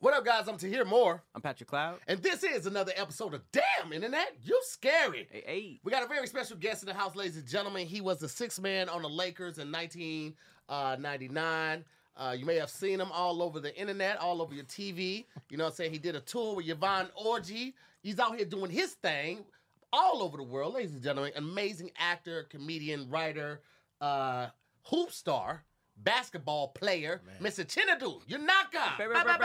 What up, guys? I'm Tahir Moore. I'm Patrick Cloud. And this is another episode of Damn Internet, You Scary. Hey. We got a very special guest in the house, ladies and gentlemen. He was the sixth man on the Lakers in 1999. You may have seen him all over the internet, all over your TV. You know what I'm saying? He did a tour with Yvonne Orji. He's out here doing his thing all over the world, ladies and gentlemen. Amazing actor, comedian, writer, hoop star, basketball player, Mr. Chinadu Unaka.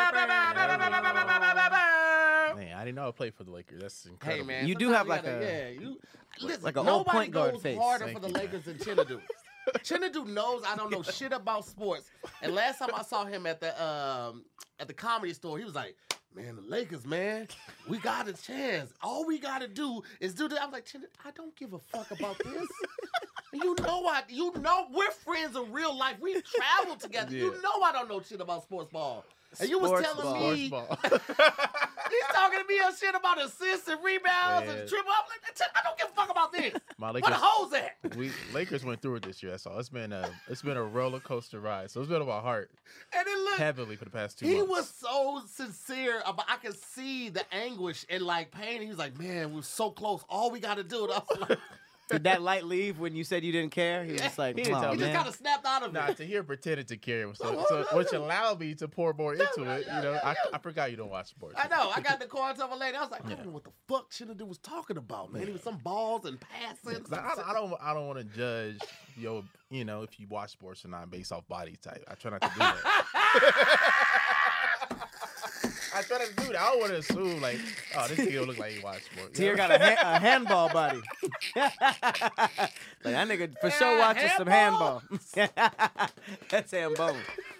Man, I didn't know I played for the Lakers. That's incredible. Hey, man. You do have like Listen, like an old nobody point guard goes face. harder Thank for the you, Lakers than Chinadu. Chinadu knows I don't know shit about sports. And last time I saw him at the Comedy Store, he was like, "Man, the Lakers, man, we got a chance. All we got to do is do this." I was like, "Chinadu, I don't give a fuck about this." You know we're friends in real life. We travel together. Yeah. You know I don't know shit about sports ball. And you was Sports telling ball. me, Ball. he's talking to me on shit about assists and rebounds and Man. triple. I'm like, I don't give a fuck about this. My Where Lakers, the hoes at? Lakers went through it this year. That's all. It's been a roller coaster ride. So it's been on my heart And it looked, heavily for the past 2 he months. was so sincere about. I could see the anguish and like pain. He was like, "Man, we're so close. All we got to do." And I was like, Did that light leave when you said you didn't care? He was just like, He didn't "Aw, tell he me. just man." kind of snapped out of Nah, it. to hear pretended to care, so which allowed me to pour more into it. You know, I forgot you don't watch sports. I know. I got the call to a lady. I was like, I don't know what the fuck Chinadu was talking about, man. He was some balls and passing. I don't want to judge you know, if you watch sports or not based off body type. I try not to do that. I try not to do that. I don't want to assume like, oh, this nigga look like he watch sports. Tier got a handball body. Like that nigga for sure watches some handball. That's handball.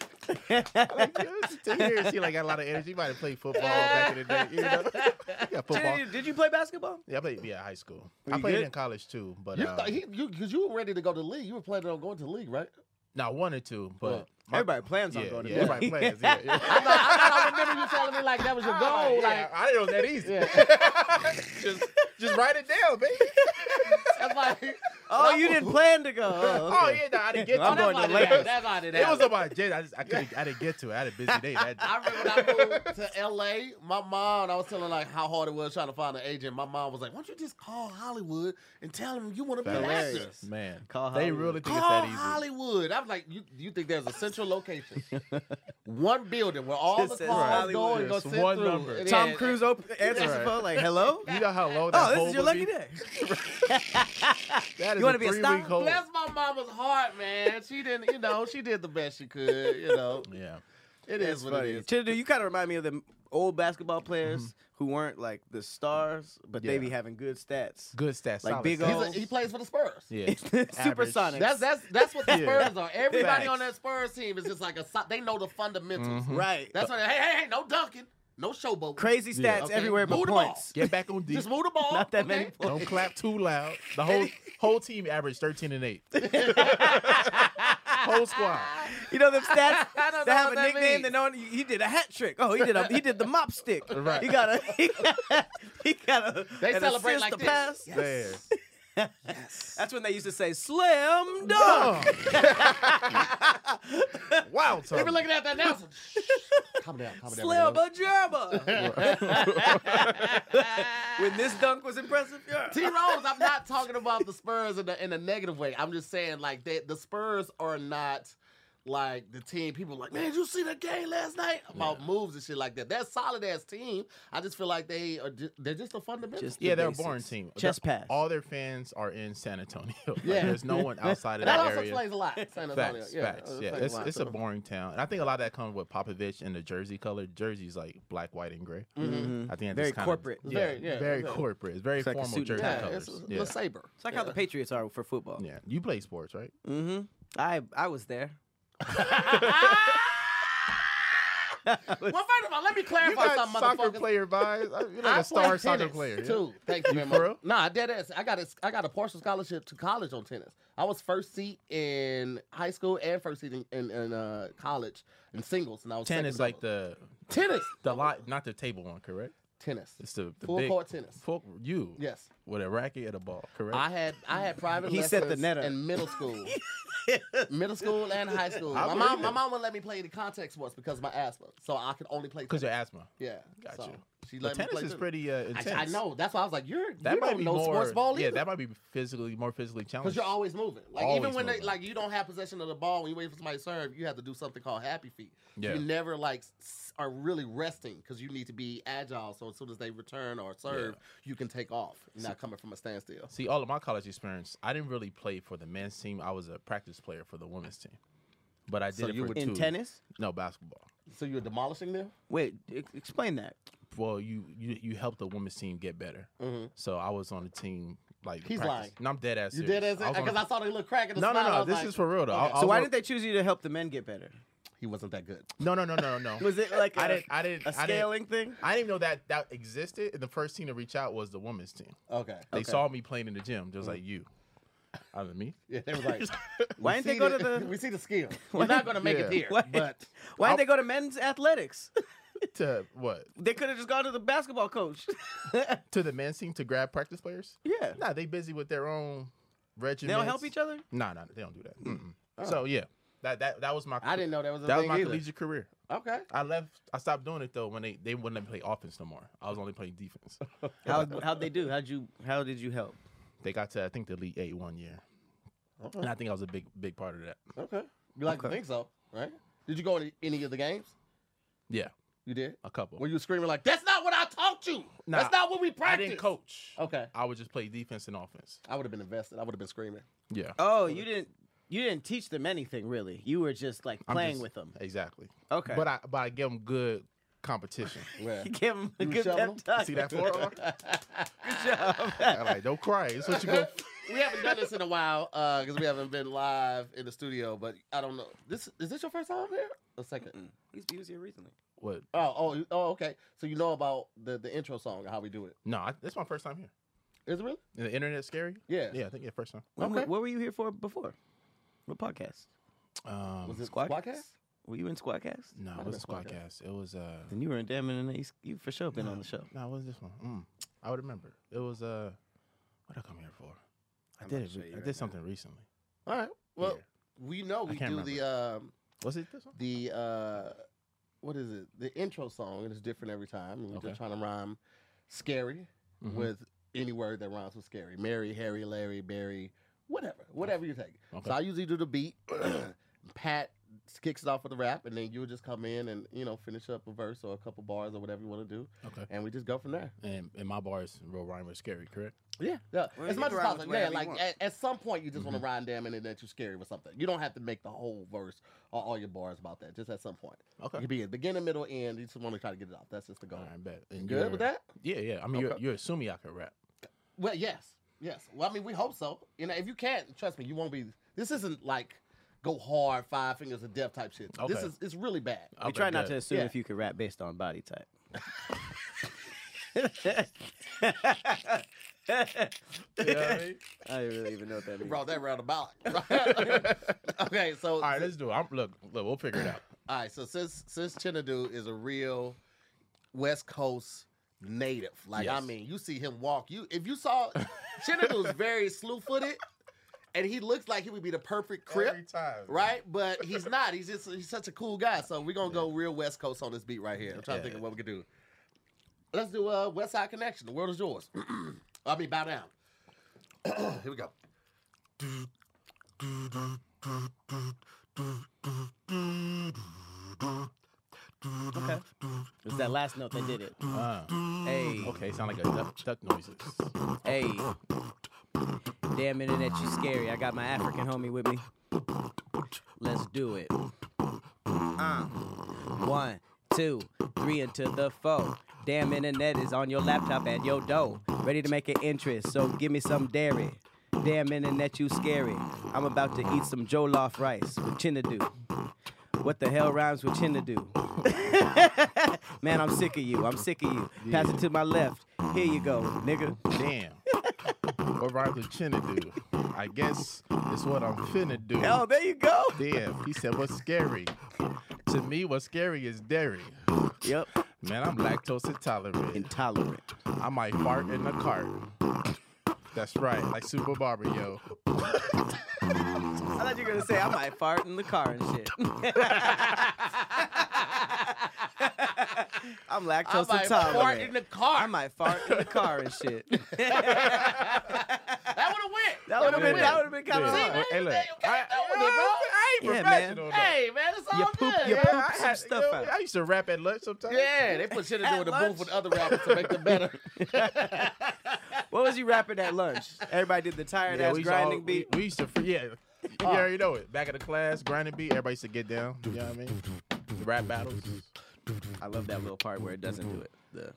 She like got a lot of energy. He might have played football back in the day. You know, yeah, football. Did you play basketball? Yeah, I played high school. Were I you played good? in college too, but Because you were ready to go to the league. You were planning on going to the league, right? no, I wanted to, but Everybody plans on yeah, going to yeah, the everybody league. plans. Yeah, yeah. I remember you telling me like that was your goal. Yeah, Like, I didn't know that easy. Yeah. just write it down, baby. that's like, Oh, you didn't plan to go. Oh yeah, no, I didn't get to I'm it. going to that's the why Lakers. That's why it It was happened. on my agenda. I didn't get to it. I had a busy day that day. I remember when I moved to L.A., my mom, I was telling like how hard it was trying to find an agent. My mom was like, "Why don't you just call Hollywood and tell them you want to be an actor?" Hilarious. Man, Call they Hollywood. really think it's Call that easy. Hollywood. I was like, you think there's a central location, one building where all Just the says calls go Hollywood. and go Just sit one through. number. And Tom then- Cruise answers the phone like, "Hello." You know how low that Oh, this hold is your would lucky be? day. That is You wanna be a 3-week star? hold. Bless my mama's heart, man. She didn't, she did the best she could. Yeah. It is what it is. Chinadu, you kind of remind me of the old basketball players who weren't like the stars, but they Yeah. be having good stats. Good stats. Like solid big stats. old- He plays for the Spurs. Yeah. Supersonics. That's what the Yeah. Spurs are. Everybody Facts. on that Spurs team is just like they know the fundamentals. Right. That's what. Hey, no dunking, no showboat. Crazy stats Yeah. Okay. everywhere but Move the ball. points. Get back on deep. Just move the ball. Not that okay? many points. Don't clap too loud. The whole team averaged 13 and 8. Whole squad. You know them stats I don't that know have what a that nickname means. that no one, he did a hat trick. Oh, he did the mop stick. Right. He got a They an celebrate assist like to this. pass. Yes. Man. Yes. That's when they used to say slam dunk. Wow, They Tom. were looking at that announcer. Calm down. Slam a gerba. When this dunk was impressive, yeah. T Rose, I'm not talking about the Spurs in a negative way. I'm just saying like the Spurs are not like the team. People are like, man, did you see that game last night about moves and shit like that. They're a solid ass team. I just feel like they're just a fundamental. Just Yeah, the they're a basics. boring team. Chest pass. All their fans are in San Antonio. Like, Yeah. There's no one outside of that that also area. explains a lot. San Antonio. Facts, Yeah, facts. that Yeah, explains a lot. it's a boring town. And I think a lot of that comes with Popovich and the jersey color. Jersey's like black, white, and gray. Mhm. I think Very that's kind corporate. Of, Very- yeah, yeah, very very- corporate. It's very It's like a formal suit and jersey tie. Yeah, colors. it's yeah. the saber. It's like how the Patriots are for football. Yeah, you play sports, right? Mm-hmm. I was there. Well, first of all, let me You clarify got something, soccer motherfucker. player vibes. You're like I a star played soccer tennis, player. too. Thank you very You much. for real? Nah, dead ass. I got a partial scholarship to college on tennis. I was first seat in high school and first seat in college in singles, and I was Tennis second like double. the tennis. lot, not the table one, correct? Tennis. It's the full big, court tennis. You? Yes. With a racket and a ball, correct? I had private He lessons set the net up. in middle school. Middle school and high school. I My believe mom it. wouldn't let me play the contact sports because of my asthma. So I could only play Because tennis. your asthma. Yeah. Got so you. She But let me tennis play is tennis. pretty intense. I know. That's why I was like, you That might don't be know more, sports ball yeah, either. that might be more physically challenging. Because you're always moving. Like Always even when moving. you don't have possession of the ball when you wait for somebody to serve, you have to do something called happy feet. Yeah. You never are really resting because you need to be agile. So as soon as they return or serve, you can take off. You're not coming from a standstill. See, all of my college experience, I didn't really play for the men's team. I was a practice player for the women's team. But I did So it you for would- In two. tennis? No, basketball. So you're demolishing them? Wait, explain that. Well, you helped the women's team get better. Mm-hmm. So I was on the team. Like He's practice. lying. No, I'm dead ass. You serious. did as I was on because the- I saw the little crack in the No, smile. I no. was This like, is for real though. Okay. I So was why on- didn't they choose you to help the men get better? He wasn't that good. No. Was it like I didn't. a scaling thing? I didn't even know that existed. And the first team to reach out was the women's team. Okay. They Okay. saw me playing in the gym, just like you. I was me. Yeah, they was like, Why we didn't they see go to the? We see the skill. We're not going to make it Yeah. here, Why- but Why didn't they go to men's athletics? To what? They could have just gone to the basketball coach. To the men's team to grab practice players? Yeah. Nah, they busy with their own regiments. They don't help each other? Nah, they don't do that. So yeah, that was my. I didn't know that was a That was thing my either. collegiate career. Okay. I stopped doing it though when they wouldn't let me play offense no more. I was only playing defense. How'd they do? How did you help? They got to I think the Elite 8 1 year, Okay. and I think I was a big part of that. Okay. You like to Okay. think so, right? Did you go to any of the games? Yeah, You did? a couple. Were you screaming like, that's not what I taught you? Nah, That's not what we I practiced. didn't coach. Okay. I would just play defense and offense. I would have been invested. I would have been screaming. Yeah, Oh, you didn't teach them anything really. You were just like I'm playing just- with them. exactly. Okay. But I give them good competition. Where? You give them a You good shove pep 'em? talk. See that forearm? Good job. I'm like, don't cry. It's what you go. We haven't done this in a while because we haven't been live in the studio, but I don't know. Is this your first time here? Or second? He was here recently. What? Oh, okay. So you know about the intro song and how we do it. No, this is my first time here. Is it really? The internet scary? Yeah. Yeah, I think first time. Okay. What were you here for before? What podcast? Was it Squadcast? Squadcast? Were you in Squadcast? No, Might it have was been Squadcast. Squadcast. It was Then you were in Damn and East. You for sure been on the show. No, it was this one. I would remember. It was what did I come here for? I I'm did not it. sure you I right did now. something recently. All right. Well, Yeah. we know we can't do the Was it this one? what is it? The intro song. It is different every time. And we're Okay. just trying to rhyme scary Mhm. with any word that rhymes with scary. Mary, Harry, Larry, Barry, whatever you take. Okay. So I usually do the beat. Pat kicks it off with the rap, and then you would just come in and finish up a verse or a couple bars or whatever you want to do, Okay. and we just go from there. And my bars real rhyme was scary, correct? Yeah, Well, as you much can as rhyme with possible. whatever Yeah, you like want. at some point you just want to rhyme damn and that you're scary with something. You don't have to make the whole verse or all your bars about that. Just at some point. Okay. It could be a beginning, middle, end. You just want to try to get it off. That's just the goal. All right, bet. You And good you're- with that? Yeah. I mean, Okay. you're assuming I could rap. Well, yes. Well, I mean, we hope so. If you can't, trust me, you won't be. This isn't like go hard, 5 fingers of death type shit. Okay. It's really bad. We try not to assume Yeah. if you could rap based on body type. You know what I mean? I don't really even know what that We means. brought that roundabout. Okay, so All right, let's do it. Look, we'll figure it out. all right, so since Chinadu is a real West Coast native, like I Yes. mean, you see him walk. If you saw Chinadu is very slew-footed, and he looks like he would be the perfect crip, time. right? But he's not. He's such a cool guy. So we're gonna go real West Coast on this beat right here. I'm trying to think of what we could do. Let's do West Side Connection. The world is yours. I mean, bow down. Here we go. Okay. It was that last note that did it. Hey, Okay, sound like a duck noises. hey. Damn internet, you scary. I got my African homie with me. Let's do it. 1, 2, 3 into the 4. Damn internet is on your laptop and your dough. Ready to make an interest, so give me some dairy. Damn internet, you scary. I'm about to eat some jollof rice with Chinadu. What the hell rhymes with Chinadu? Man, I'm sick of you. Pass it to my left. Here you go, nigga. Damn. What rhymes with Chinadu? I guess it's what I'm finna do. Oh, there you go. Damn. He said, what's scary? To me, what's scary is dairy. Yep. Man, I'm lactose intolerant. Intolerant. I might fart in the cart. That's right, like Super Mario. I thought you were gonna say I might fart in the car and shit. I'm lactose I might intolerant. fart in the car. I might fart in the car and shit. That would have went. That would have been kind of Yeah. hard. Hey, look, You can't go with it, bro. I ain't Yeah, man. professional, though. Hey, man, it's all You poop- good. you Yeah. poop I some had- stuff you know, out. I used to rap at lunch sometimes. Yeah, they put shit to do At with the lunch? booth with other rappers to make them better. What was you rapping at lunch? Everybody did the tired ass we used to grinding all- beat. We used to, you already know it. Back in the class, grinding beat, everybody used to get down. You know what I mean? The rap battles. I love that little part where it doesn't do it.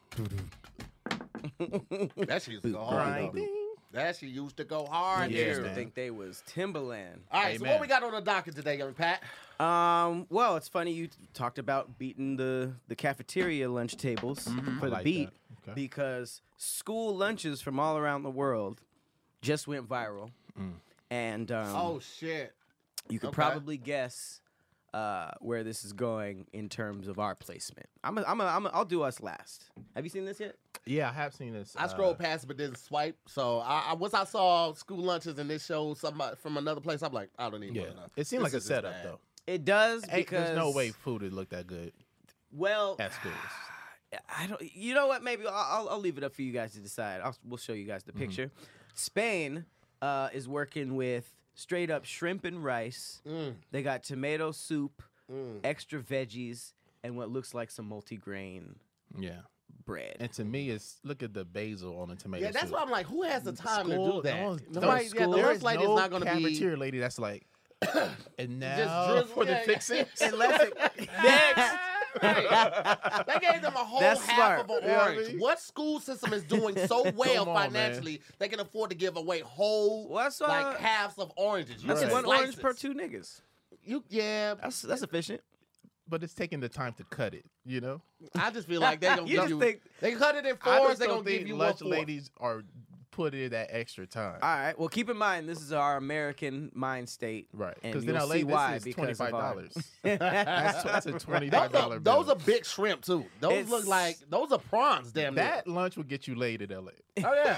That shit used to go hard. though. Grinding. That shit used to go hard. I Yeah, used to man. think they was Timberland. All right, so Amen. what we got on the docket today, young Pat? Well, it's funny you talked about beating the cafeteria lunch tables for the like beat that. Okay. because school lunches from all around the world just went viral, and Oh shit. you could okay. probably guess where this is going in terms of our placement. I'll do us last. Have you seen this yet? Yeah, I have seen this. I scrolled past it but didn't swipe. So I once I saw school lunches and this showed somebody from another place, I'm like, I don't even Yeah, know. it seemed like a setup though. It does Hey, because there's no way food would look that good Well, at schools. I don't. You know what? Maybe I'll leave it up for you guys to decide. We'll show you guys the picture. Spain is working with straight up shrimp and rice. They got tomato soup, extra veggies, and what looks like some multigrain Yeah. bread. And to me, it's look at the basil on the tomato. Yeah, that's soup. why I'm like, who has the time to School- do that? no, Nobody, school, yeah, the there lunch is lady is no not going to be. cafeteria lady that's like, and now drizzle- for the yeah, yeah. fixings. Unless it, Next. Right. They gave them a whole That's half smart. of an You know what I orange. mean? What school system is doing so well Come on, financially they can afford to give away whole What's, like halves of oranges? You that's get one slices. orange per two niggas. Yeah, That's efficient. But it's taking the time to cut it. You know, I just feel like they gonna You give just you. think- They cut it in I fours. just They don't gonna give think you lunch one ladies are put in that extra time. All right. Well, keep in mind this is our American mind state, Right, And because you'll in LA, see why this is because of our- $25. That's a $25 bill. Those are big shrimp too. Those It's- look like those are prawns. Damn near. that lunch would get you laid in LA. Oh yeah.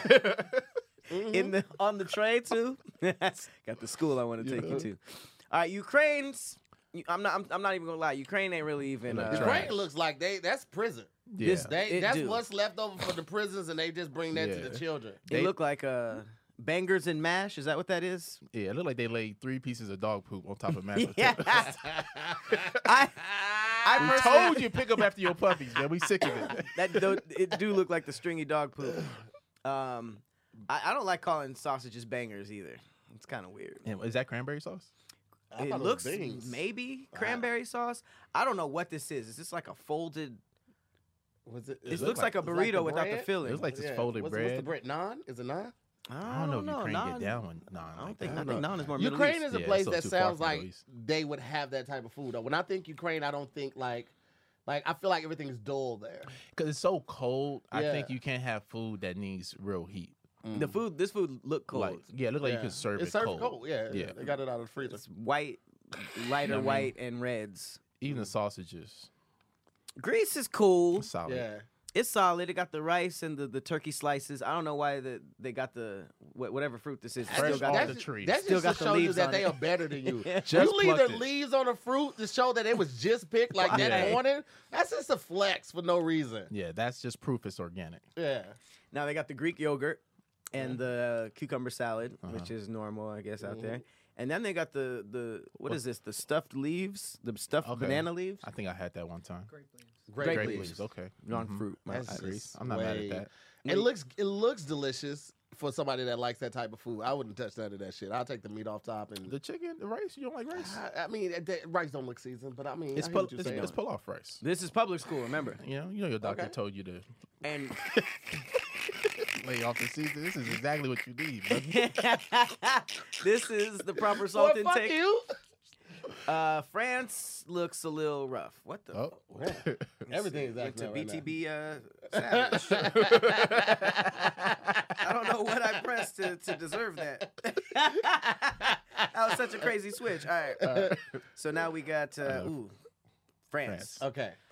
in on the tray too. Got the school I want to take you to. All right, Ukraine's. I'm not even gonna lie. Ukraine ain't really even. Look, Ukraine trash. looks like that's prison. Yeah. That's do. what's left over for the prisons, and they just bring that to Yeah. the children. They They- look like bangers and mash. Is that what that is? Yeah, it looked like they laid 3 pieces of dog poop on top of mashed Yeah. potatoes. I We personally- told you pick up after your puppies, man. We sick of it. it do look like the stringy dog poop. I don't like calling sausages bangers either. It's kind of weird. And is that cranberry sauce? I It thought looks was beans. maybe cranberry sauce. I don't know what this is. Is this like a folded? Was it? It looks like a burrito without the filling. It looks like just folded What's bread. the bread? Naan? Is it naan? I don't know if Ukraine Naan- get down with naan. I don't like think. that. I think naan is more Middle Ukraine East. is a Yeah, place it's still that too far sounds from like Middle East. they would have that type of food. When I think Ukraine, I don't think like I feel like everything's dull there. Because it's so cold, I think Yeah. you can't have food that needs real heat. This food look cold. Like, yeah, it look like you could serve it's it served cold. Yeah, Yeah. They got it out of the freezer. It's white, lighter I mean- white and reds. Even the sausages, Greece is cool. it's solid. Yeah. It's solid. It got the rice and the turkey slices. I don't know why they got the whatever fruit this is. Fresh Still got off the, the tree. That's Still just got to the show you leaves that on they it. are better than you. Just You leave the plucked it. leaves on the fruit to show that it was just picked like that Yeah. morning. That's just a flex for no reason. Yeah, that's just proof it's organic. Yeah. Now they got the Greek yogurt and the cucumber salad, which is normal, I guess, out there. And then they got the what is this? The stuffed leaves, the stuffed Okay. banana leaves. I think I had that one time. Great Grape leaves. leaves. Okay. Wrong Mhm. fruit. My That's bad. just I'm not mad way- at that. It looks delicious for somebody that likes that type of food. I wouldn't touch none of that shit. I'll take the meat off top and The chicken, the rice, you don't like rice? I mean, rice don't look seasoned, but I mean, It's I hear pull, what you're saying. it's pull off rice. This is public school, remember? You know your doctor Okay. told you to And lay off the season. This is exactly what you need, bro. this is the proper Boy, salt fuck intake. you. France looks a little rough. What the? Oh. Everything is Went to acting right BTB Savage. I don't know what I pressed to deserve that. That was such a crazy switch. All right. So now we got France. Okay.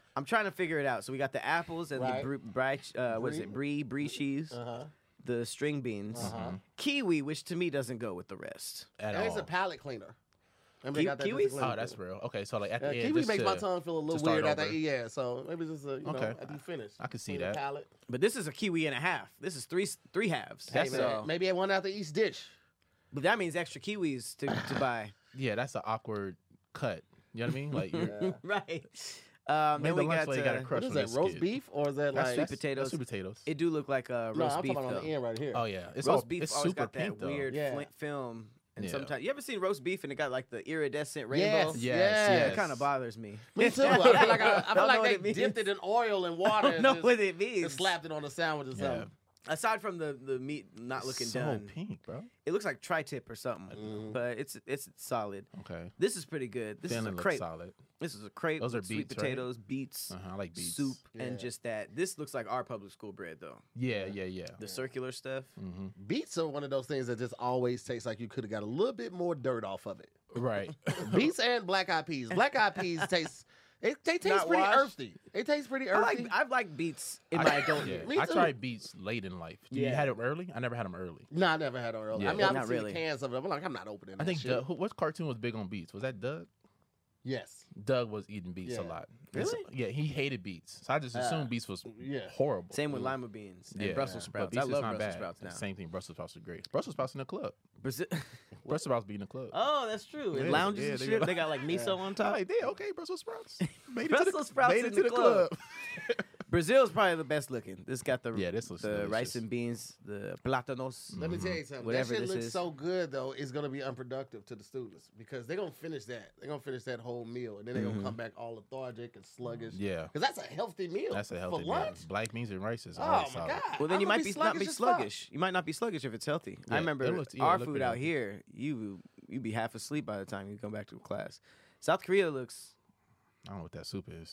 I'm trying to figure it out. So we got the apples and Right. what is it? Brie cheese, the string beans, kiwi, which to me doesn't go with the rest. At And it's all. a palate cleaner. Remember they got that Kiwis? just a Oh, that's real. Okay, so like at the end, kiwi just makes to- my tongue feel a to little start weird after over. yeah. So maybe just you know Okay. after you finish. I can see Clean the that. palate. But this is a kiwi and a half. This is three halves. Hey, That's man, So, maybe I one after each dish. but that means extra kiwis to buy. Yeah, that's an awkward cut. You know what I mean? Like, you're, Right. maybe Then we the lunch got lady got a crush What is on that? this Roast kid. beef or is that That's like? sweet potatoes. That's sweet potatoes. It do look like a No, roast I'm beef talking about on though. the end right here. Oh yeah, it's Roast all, beef it's always super got that pink though. weird Yeah. film. And Yeah. sometimes you ever seen roast beef and it got like the iridescent rainbow? Yes, Yes, yes. yes. It kind of bothers me. Me too. I feel like Don't know what they it means. dipped it in oil and water. I don't know and what just, it means. and slapped it on a sandwich or Yeah. something. Aside from the meat not looking so done, pink, bro. it looks like tri-tip or something. Mhm. But it's solid. Okay, This is pretty good. This Feeling is a looks crepe. solid. This is a crepe. Those are with sweet beets, right? potatoes, beets, I like beets. soup, Yeah. and just that. This looks like our public school bread though. Yeah. The circular stuff. Mm-hmm. Beets are one of those things that just always tastes like you could have got a little bit more dirt off of it. Right. Beets and black eyed peas. Black eyed peas taste. They taste Not pretty washed? earthy. They taste pretty earthy. I've liked beets in my adult Yeah. years. Me I too. tried beets late in life. You Yeah. had them early? I never had them early. No, I never had them early. Yeah. I mean, I've Not seen really. cans of it. I'm like, I'm not opening that I think shit. Doug, what cartoon was big on beets? Was that Doug? Yes. Doug was eating beets a Yeah. lot. And so- Really? yeah, he hated beets. So I just assumed beets was Yeah. horrible. Same with lima beans and Yeah. Brussels But sprouts. beets I is love not Brussels bad. sprouts now. Same thing. Brussels sprouts are great. Brussels sprouts in the club. Brazil- Brussels sprouts be in the club. Oh, that's true. In Yeah, lounges yeah, and they shit, got- they got like miso on I'm top. like, damn, okay, Brussels sprouts. Made Brussels sprouts made in it to the the club. club. Brazil's probably the best looking. This got the Yeah, this looks the rice delicious. and beans, the platanos. Let me tell you something. Whatever that shit this looks is. so good though. It's gonna be unproductive to the students because they're gonna finish that. They're gonna finish that whole meal, and then they're gonna come back all lethargic and sluggish. Yeah. Because that's a healthy meal. That's a healthy for lunch. meal. Black beans and rice is Oh always my solid. god. Well, then I'm you gonna might not be as fuck. sluggish. You might not be sluggish if it's healthy. Yeah, I it remember looks- yeah, our it looked food pretty out healthy. here. You be half asleep by the time you come back to class. South Korea looks. I don't know what that soup is.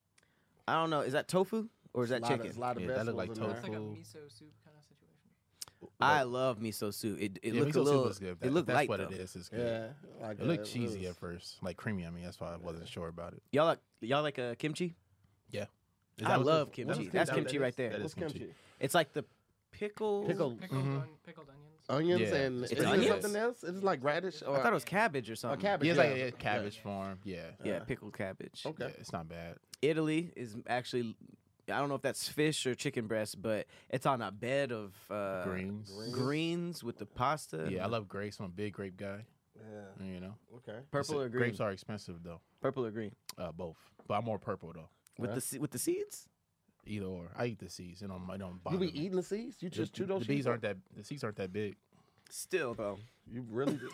I don't know. Is that tofu or is that chicken? There's a lot of Yeah, that look vegetables like in It's there. like a Tofu. miso soup kind of situation. I love miso soup. It Yeah, looked miso a soup little. is good. It looked that's light what though. it is. It's good. Yeah, like It looked that. cheesy was- at first, like creamy. I mean, that's why I wasn't sure about it. Y'all like kimchi? Yeah. Is I that what love this- kimchi. what That's that kimchi is? right there. That is What's kimchi. kimchi? It's like the pickle. Pickled Pickled onions. onions Yeah. and It's is there onions? something else? It's like radish or I thought it was cabbage or something. cabbage. Yeah, it's Yeah. like a cabbage form. Yeah. Yeah, Yeah. pickled cabbage. Okay. Yeah, it's not bad. Italy is actually. I don't know if that's fish or chicken breast, but it's on a bed of greens with the pasta. Yeah, I love grapes. I'm a big grape guy. Yeah. You know, Okay. purple or green. Grapes are expensive though. Purple or green Both, but I'm more purple though. with with the seeds. Either or. I eat the seeds. It don't You bother be me. eating the seeds? You The- just chew those the bees shits aren't up? that. The seeds aren't that big. Still though. You really do.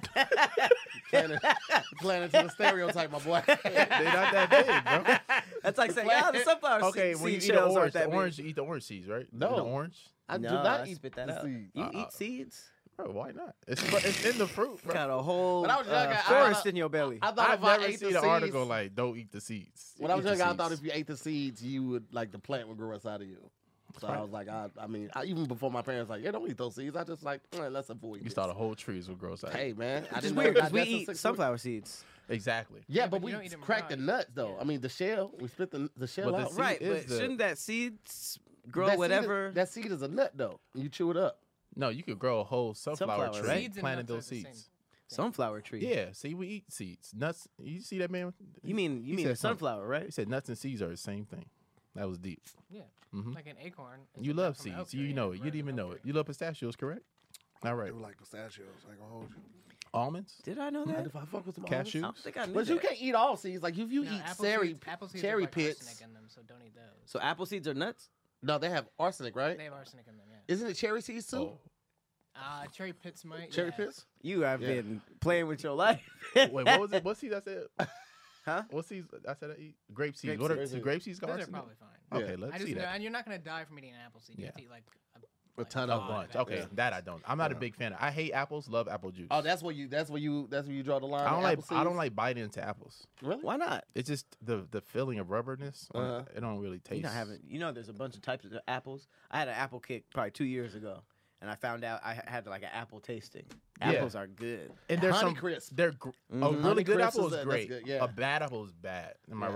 Playing into the stereotype, my boy. They're not that big, bro. That's like saying, yeah, the sunflower Okay, seed when you eat the shells aren't orange, that big. you eat the orange seeds, right? No. The orange. I do No, not I eat spit that the out. seed. You eat seeds? Bro, why not? It's in the fruit, bro. Got a whole When I was young, I forest thought- in your belly. I thought I've if I never ate the seen seeds, an article like "Don't eat the seeds." when I was Eat the young, I thought seeds. if you ate the seeds, you would like the plant would grow inside of you. So I was like, I mean, even before my parents like, yeah, don't eat those seeds. I just like, let's avoid. you this. thought the whole trees would grow outside. Hey man, I It's didn't weird know because we digestive eat system- sunflower seeds. Exactly. Yeah, Yeah, but but we you don't eat them crack the raw. nuts though. Yeah. I mean, the shell. We split the shell But the out. seed Right, is but the- shouldn't that seeds grow That seed is- whatever? that seed is a nut though. You chew it up. No, you could grow a whole sunflower Sunflower, tree right? Seeds and planting nuts those are the same. seeds. Sunflower tree. Yeah, see, we eat seeds, nuts. You see that man? You mean He the said something. sunflower, right? He said nuts and seeds are the same thing. That was deep. Yeah. Mhm. Like an acorn. is You a love nut from an oak seeds. You tree know and it. a You didn't even rose know from it. oak You love pistachios, correct? All right. like pistachios. I ain't gonna hold you. Almonds, Did I know that? If I fuck with some I cashews. don't think I knew But you that. can't eat all seeds. Like if you No, eat apple cherry seeds- apple seeds cherry have, like, pits. arsenic in them, so don't eat those. So apple seeds are nuts? No, they have arsenic, right? They have arsenic in them, yeah. Isn't it cherry seeds too? Oh. Cherry pits might. Cherry yeah. pits? You have Yeah. been playing with your life. Wait, what was it? What seeds I said? Huh? What seeds I said I eat? Grape seeds. Grape What are seeds. the grape seeds got Those are arsenic? probably fine. Okay, Yeah. let's I just see know, that. and you're not gonna die from eating an apple seed. You Yeah. have to eat like A ton A of them. bunch. Okay, Yeah. that I don't. I'm not a Yeah. big fan. I hate apples. Love apple juice. Oh, that's where you draw the line. I don't at like. apple I don't seeds? like biting into apples. Really? Why not? It's just the feeling of rubberness. Uh-huh. It don't really taste. You not having. You know, there's a bunch of types of apples. I had an apple kick probably 2 years ago, and I found out I had like an apple tasting. Yeah. Apples are good. And there's some. Honeycrisp. They're a Mhm. really good Honeycrisp apple is is that's great. good, yeah. A bad apple is bad. Am I Yeah. right?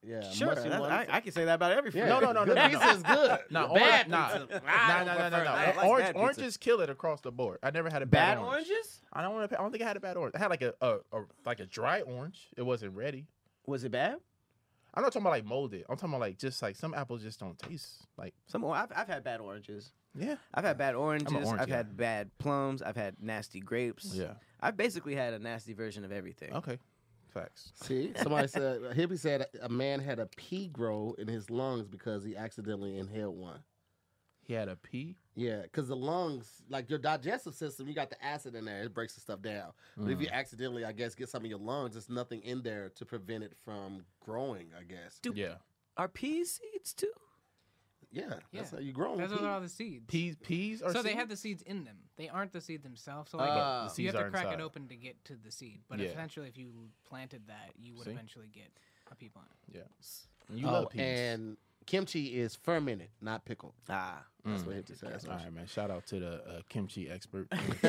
Yeah, Sure, mushy one. I can say that about every fruit. Yeah, No, good pizza is good. No, The bad nah. pizza, I don't prefer that. I like Orange, bad pizza. oranges kill it across the board. I never had a Bad bad orange. oranges? I don't think I had a bad orange. I had like a dry orange. It wasn't ready. Was it bad? I'm not talking about like molded. I'm talking about like just like some apples just don't taste like. I've had bad oranges. Yeah. I've had bad oranges. orange I've guy. had bad plums. I've had nasty grapes. Yeah. I've basically had a nasty version of everything. Okay. Facts. See, somebody said, a hippie said a man had a pea grow in his lungs because he accidentally inhaled one. He had a pea. Yeah, because the lungs, like your digestive system, you got the acid in there. It breaks the stuff down. But if you accidentally, I guess, get some of your lungs, there's nothing in there to prevent it from growing, I guess. Yeah. Are peas seeds too? Yeah, that's Yeah. how you grow. Those are all the seeds. Peas are. So they seeds? have the seeds in them. They aren't the seed themselves. So like, Ah. The so you seeds have are to crack inside. it open to get to the seed. But Yeah. essentially, if you planted that, you would See? eventually get a pea plant. Yeah. You Oh, love peas. and kimchi is fermented, not pickled. Ah. That's what hippie says. All right, man. Shout out to the kimchi expert.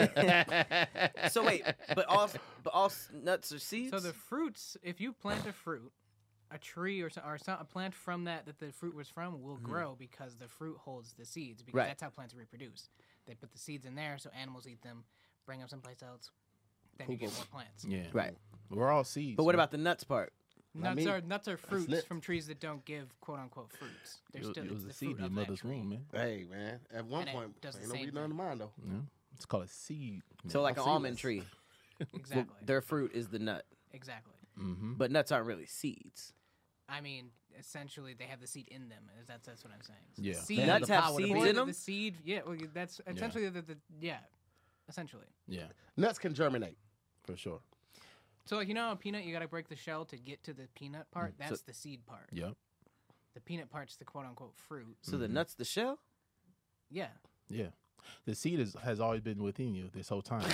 So wait, but all nuts are seeds? So the fruits, if you plant a fruit, a tree or a plant from that the fruit was from will grow because the fruit holds the seeds. Because Right. that's how plants reproduce. They put the seeds in there so animals eat them, bring them someplace else. Then you get more plants. yeah. Right. We're all seeds. But what man. about the nuts part? Nuts me. are fruits lit. from trees that don't give quote unquote fruits. They're still It was the a seed fruit in your of that mother's tree. womb, man. Hey, man. At one And it point, does the ain't no same reading on the mind, though. Yeah. It's called a seed. So like an I'll see almond this. tree. Exactly. Their fruit is the nut. Exactly. Mm-hmm. But nuts aren't really seeds. I mean, essentially, they have the seed in them. That's what I'm saying. So Yeah. The They seed, have Nuts the have power to seeds be- or in the- them? The seed, yeah. Well, that's essentially essentially. Yeah, Nuts can germinate. for sure. So like a peanut, you got to break the shell to get to the peanut part. That's the seed part. Yep. The peanut part's the quote unquote fruit. So the nut's the shell? Yeah. Yeah. The seed has always been within you this whole time.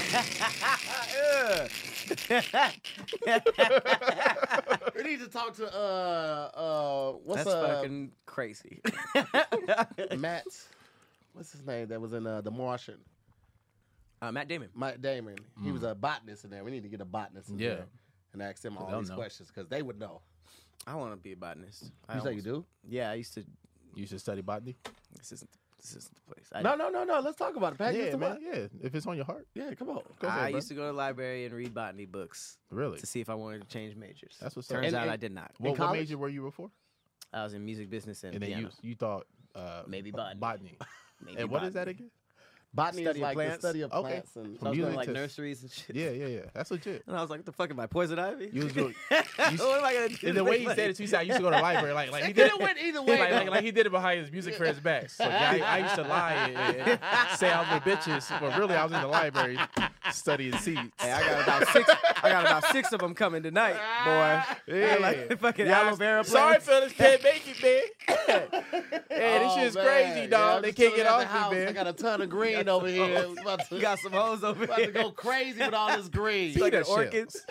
We need to talk to what's That's fucking crazy. Matt? What's his name? That was in The Martian. Matt Damon. Matt Damon. He was a botanist in there. We need to get a botanist in Yeah. there and ask them all They'll these know. questions because they would know. I want to be a botanist. You say you do? Yeah, I used to. You should study botany. This isn't the place. No. Let's talk about it. Pat, Yeah, man. Yeah. If it's on your heart. Yeah, come on. Go ahead, I bro. used to go to the library and read botany books Really? to see if I wanted to change majors. That's what's up. Turns And- out and- I did not. What college? major were you before? I was in music business and And then piano. you thought Maybe botany. Botany. Maybe And what is that botany. again? Botany Study is of like plants? the study of Okay. plants. And So I was You going to like into- nurseries and shit. Yeah. That's legit. And I was like, what the fuck am I, poison ivy? You was doing. what am I going to do? And the way he said it, he said I used to go to the library. Like he it did could have went either way. like he did it behind his music friend's back. So I used to lie and say I was with bitches, but really I was in the library studying seeds. Hey, I got about six of them coming tonight, boy. Yeah. Like fucking Yeah, aloe vera sorry, plants. fellas, can't make it, man. Hey, this Oh, shit's man. crazy, dog. Yeah, They I'm can't chilling get at off the house. me, I man. got a ton of green over here. About to, You got some hoes over about to here. go crazy with all this green. See Like that shit. orchids.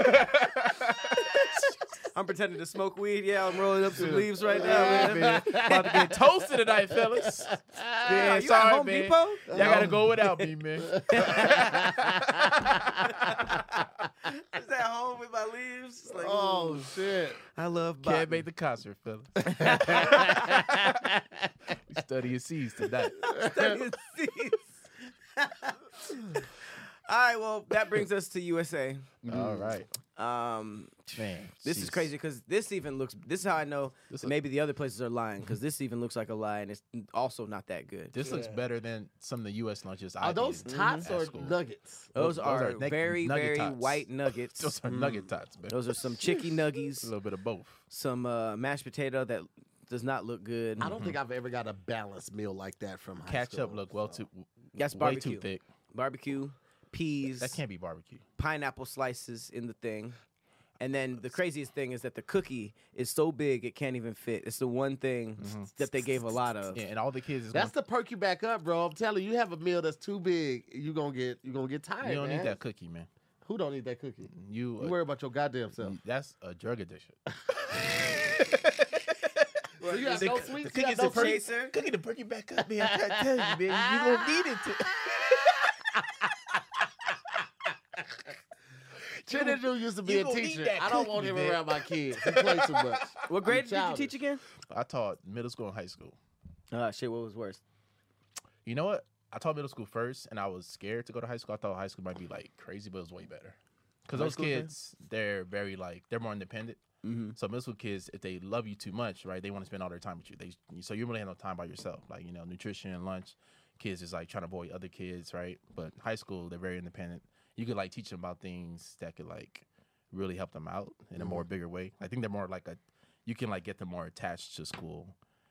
I'm pretending to smoke weed. Yeah, I'm rolling up some leaves right now, Yeah, man. man. About to get toasted tonight, fellas. Yeah, you sorry, at Home man. Depot? Y'all gotta go without me, man. Just at home with my leaves. Just like, Oh ooh, shit! I love Can't botany. make the concert, fellas. We studying seeds tonight. Studying seeds. All right, well, that brings us to USA. All right, man. This is crazy because this is how I know This that is- maybe the other places are lying because this even looks like a lie and it's also not that good. This looks better than some of the U.S. lunches. Are those tots or nuggets? Those those are are nugget very, tots. white nuggets. Those are nugget tots, man. Those are some chicky nuggies, A little bit of both. some mashed potato that does not look good. I don't think I've ever got a balanced meal like that from high Ketchup school, look well so. too. That's way barbecue. too thick. Barbecue, peas, That can't be barbecue. pineapple slices in the thing. And then the craziest thing is that the cookie is so big it can't even fit. It's the one thing that they gave a lot of. Yeah, and all the kids is That's to perk you back up, bro. I'm telling you, you have a meal that's too big, you gonna get tired. you don't man. need that cookie, man. Who don't need that cookie? You You worry about your goddamn self. that's a drug addiction. So you got no sweets. The You got cookie's no the perk- sweets? cookie to perk you back up, man. I'm trying to tell you, man. You gonna need it. Chinadu used to be You a gonna eat teacher. that I don't cookie, want him man. around my kids. He plays too much. What grade did you childish. teach again? I taught middle school and high school. Shit, what was worse? You know what? I taught middle school first, and I was scared to go to high school. I thought high school might be like crazy, but it was way better. Because High those school kids, they're very like they're more independent. Mm-hmm. So middle school kids, if they love you too much, right, they want to spend all their time with you. So you really have no time by yourself. Like nutrition and lunch. Kids is like trying to avoid other kids, right? But high school, they're very independent. You could like teach them about things that could like really help them out in a more bigger way. I think they're more like you can like get them more attached to school.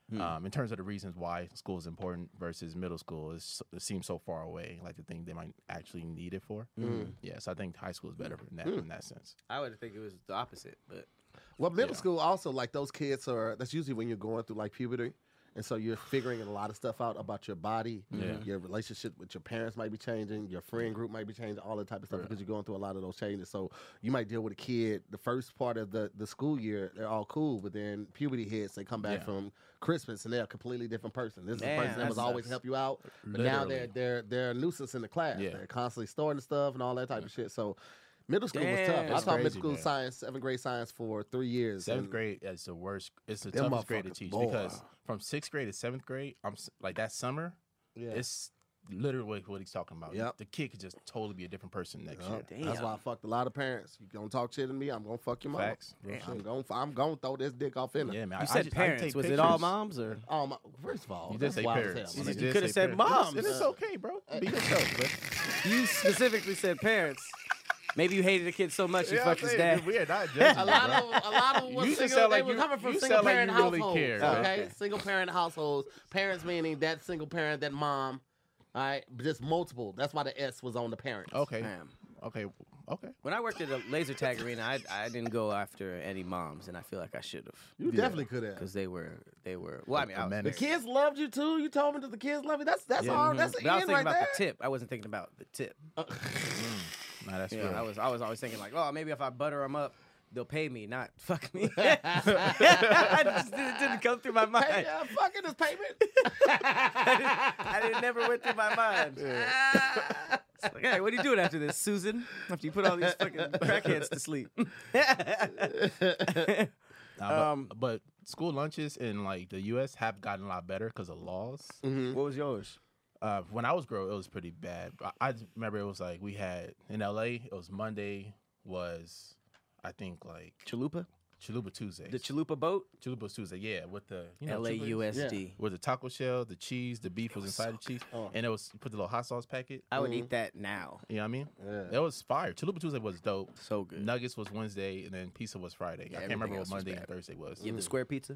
In terms of the reasons why school is important versus middle school, it seems so far away, like the thing they might actually need it for. Yeah, so I think high school is better in that sense. I would think it was the opposite, but Well, middle school also, like those kids that's usually when you're going through like puberty. And so you're figuring a lot of stuff out about your body. Yeah. Your relationship with your parents might be changing. Your friend group might be changing, all that type of stuff because you're going through a lot of those changes. So you might deal with a kid the first part of the school year, they're all cool. But then puberty hits, they come back from Christmas and they're a completely different person. This is Damn, a person that that was always sucks. help you out. But now they're a nuisance in the class. Yeah. They're constantly storing the stuff and all that type of shit. So middle school was Damn. tough. I It's taught crazy, middle school man. science, 7th grade science for 3 years. Seventh and grade is the worst. It's the Them toughest grade to motherfuckers, teach boy. because from 6th grade to 7th grade, like that summer, Yeah. it's literally what he's talking about. Yep. The kid could just totally be a different person next year. Yup. That's why I fucked a lot of parents. You gonna talk shit to me, I'm gonna fuck your mama. Facts. Real I'm gonna throw this dick off in her. Yeah, man. you I said just- I parents. take Was it all pictures. moms or? First of all, You did that's say wild as parents. hell. You did coulda say said parents. moms. And it's okay, bro. Be yourself, bro. You specifically said parents. Maybe you hated the kid so much you Yeah, fucked I'm his saying, dad. we are not judging. A lot of them was You just single. sound They like were you- coming from you single sound like parent you really households. care, Okay, okay. single parent households. Parents meaning that single parent, that mom. All right, but just multiple. That's why the S was on the parents. Okay. Damn. Okay. When I worked at a laser tag arena, I didn't go after any moms, and I feel like I should have You definitely could have. because they were. Well, I mean, I was, menace. The kids loved you too. You told me that the kids love you. That's Yeah. all. That's the but I was end thinking right about there. the tip. I wasn't thinking about the tip. Nah, that's Yeah, real. I was always thinking like, oh, maybe if I butter them up, they'll pay me, not fuck me. It didn't come through my mind. Hey, fucking this payment. It never went through my mind. It's like, hey, what are you doing after this, Susan? After you put all these fucking crackheads to sleep. Nah, but school lunches in like the U.S. have gotten a lot better because of laws. What was yours? When I was growing, it was pretty bad. I just remember it was like we had in L.A. It was Monday was I think like Chalupa? Chalupa Tuesdays. The Chalupa boat? Chalupa Tuesday, yeah, with the Chalupa is? LAUSD. With the taco shell, the cheese, the beef was inside the cheese, and it was you put the little hot sauce packet. I would eat that now. You know what I mean? Yeah. It was fire. Chalupa Tuesday was dope. So good. Nuggets was Wednesday, and then pizza was Friday. I can't remember everything what else was Monday bad. and Thursday was. You have the square pizza?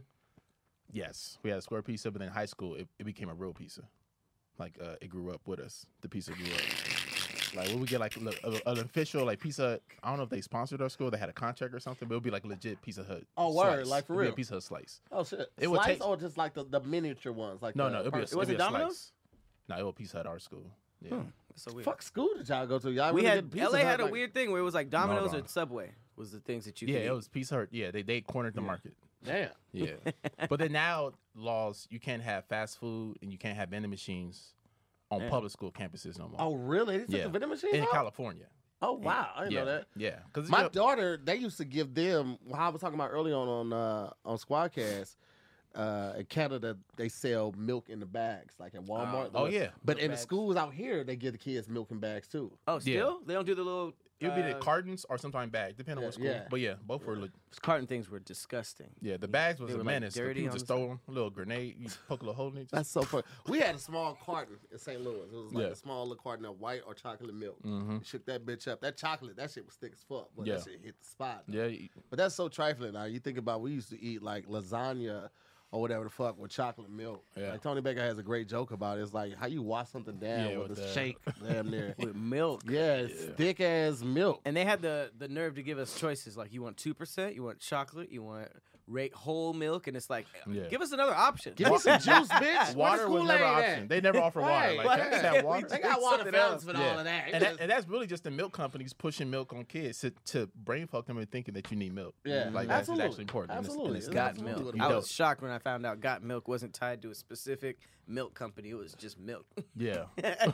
Yes, we had a square pizza, but then in high school it became a real pizza. Like it grew up with us. The pizza grew up. Like when we get like an official like pizza. I don't know if they sponsored our school. They had a contract or something, but it would be like legit Pizza Hut. Oh, word, slice. like for It'd be real? a Pizza Hut slice. Oh shit. It would Slice take- or just like the miniature ones, like No, the it'd be a, person- Was it'd it be a Domino's? slice. No, it was Pizza Hut at our school. Yeah. So weird. Fuck school did y'all go to? Y'all We really had did Pizza LA Hut, had a like- weird thing where it was like Domino's No, or no. Subway was the things that you Yeah, could it eat. was Pizza Hut. Yeah, they cornered the market. Damn. Yeah, but then now laws you can't have fast food and you can't have vending machines on public school campuses no more. Oh really? They took yeah, the vending machines in out? California. Oh wow, I didn't Yeah, know that. yeah, because My daughter, they used to give them. How I was talking about early on Squadcast. In Canada, they sell milk in the bags, like at Walmart. Oh, yeah. But in the bags. schools out here, they give the kids milk in bags too. Oh, still? They don't do the little. it would be the cartons or sometimes bags, depending on what school. yeah. But yeah, both were. Carton things were disgusting. Yeah, the bags was They a were, like, menace. dirty People on just the throw a little grenade, you poke a little hole in it. That's so funny. We had a small carton in St. Louis. It was like Yeah. a small little carton of white or chocolate milk. Mhm. You shook that bitch up. That chocolate, that shit was thick as fuck. But Yeah. that shit hit the spot. Yeah, But that's so trifling now. You think about we used to eat like lasagna or whatever the fuck with chocolate milk. Yeah. Like Tony Baker has a great joke about it. It's like how you wash something down Yeah, with with a the- shake damn near. With milk. Yeah, it's thick as milk. And they had the nerve to give us choices like you want 2%, you want chocolate, you want whole milk, and it's like, Yeah. give us another option. Give me some juice, bitch. Water was never an option. They never offer water. Right. Like, can I just have water? They got water fountains for all of that. And that's really just the milk companies pushing milk on kids to brain fuck them and thinking that you need milk. Yeah. Like Absolutely. that's actually important. Absolutely. It's Got Absolutely milk. what it I is. was shocked when I found out Got Milk wasn't tied to a specific milk company. It was just milk. Yeah.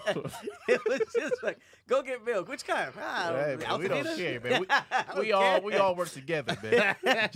It was just like, go get milk. Which kind? I Hey, don't know. man, we don't Altadena? care, man. I We don't care. all work together, man.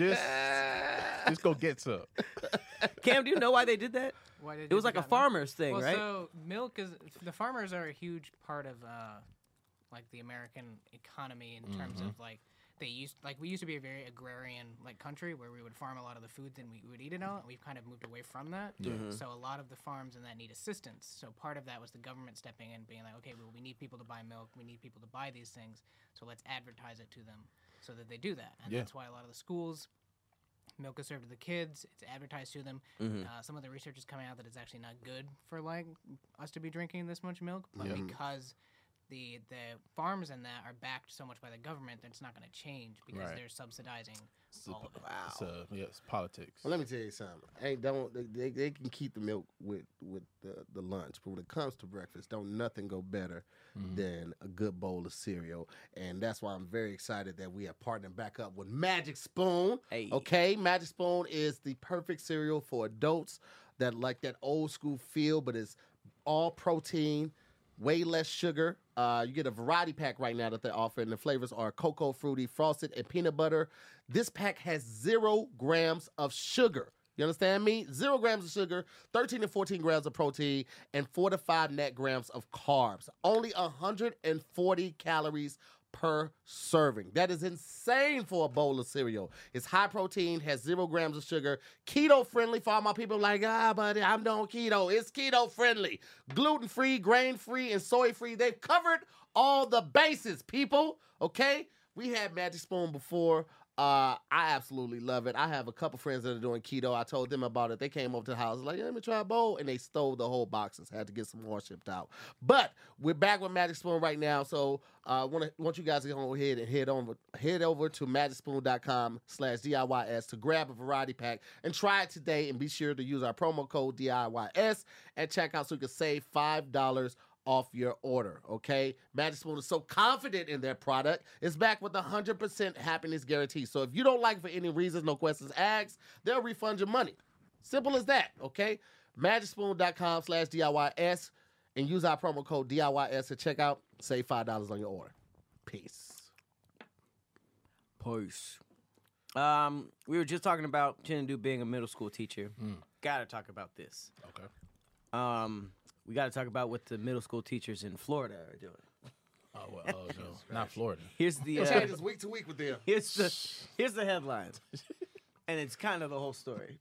Just go get some. Cam, do you know why they did that? Why did It was you like a got milk? farmer's thing, Well, right? so milk is the farmers are a huge part of like the American economy in terms of like we used to be a very agrarian like country where we would farm a lot of the food, then we would eat it all, and we've kind of moved away from that. So a lot of the farms in that need assistance. So part of that was the government stepping in, being like, okay, well, we need people to buy milk, we need people to buy these things, so let's advertise it to them so that they do that. And that's why a lot of the schools, milk is served to the kids. It's advertised to them. Some of the research is coming out that it's actually not good for like us to be drinking this much milk, but because the farms and that are backed so much by the government that it's not going to change because Right. they're subsidizing all of it. So it's politics. Well, let me tell you something. They can keep the milk with the lunch, but when it comes to breakfast, don't nothing go better than a good bowl of cereal. And that's why I'm very excited that we are partnering back up with Magic Spoon. Hey. Okay, Magic Spoon is the perfect cereal for adults that like that old school feel, but it's all protein, way less sugar. You get a variety pack right now that they're offering. The flavors are cocoa, fruity, frosted, and peanut butter. This pack has 0 grams of sugar. You understand me? 0 grams of sugar, 13 to 14 grams of protein, and 4 to 5 net grams of carbs. Only 140 calories per serving. That is insane for a bowl of cereal. It's high protein, has 0 grams of sugar, keto friendly for all my people like, buddy, I'm doing keto. It's keto friendly, gluten free, grain free, and soy free. They've covered all the bases, people. Okay? We had Magic Spoon before. I absolutely love it. I have a couple friends that are doing keto. I told them about it. They came over to the house like, let me try a bowl, and they stole the whole boxes. Had to get some more shipped out. But we're back with Magic Spoon right now, so want you guys to go ahead and head over to magicspoon.com/DIYS to grab a variety pack and try it today. And be sure to use our promo code DIYS at checkout so you can save $5 off your order, okay? Magic Spoon is so confident in their product, it's back with a 100% happiness guarantee. So if you don't like it for any reasons, no questions asked, they'll refund your money. Simple as that, okay? magicspoon.com/DIYS and use our promo code DIYS at checkout. Save $5 on your order. Peace. Peace. We were just talking about Chinadu being a middle school teacher. Gotta talk about this. Okay. We gotta talk about what the middle school teachers in Florida are doing. Oh, well, no, not Florida. Here's the It changes week to week with them. here's the headline, and it's kind of the whole story.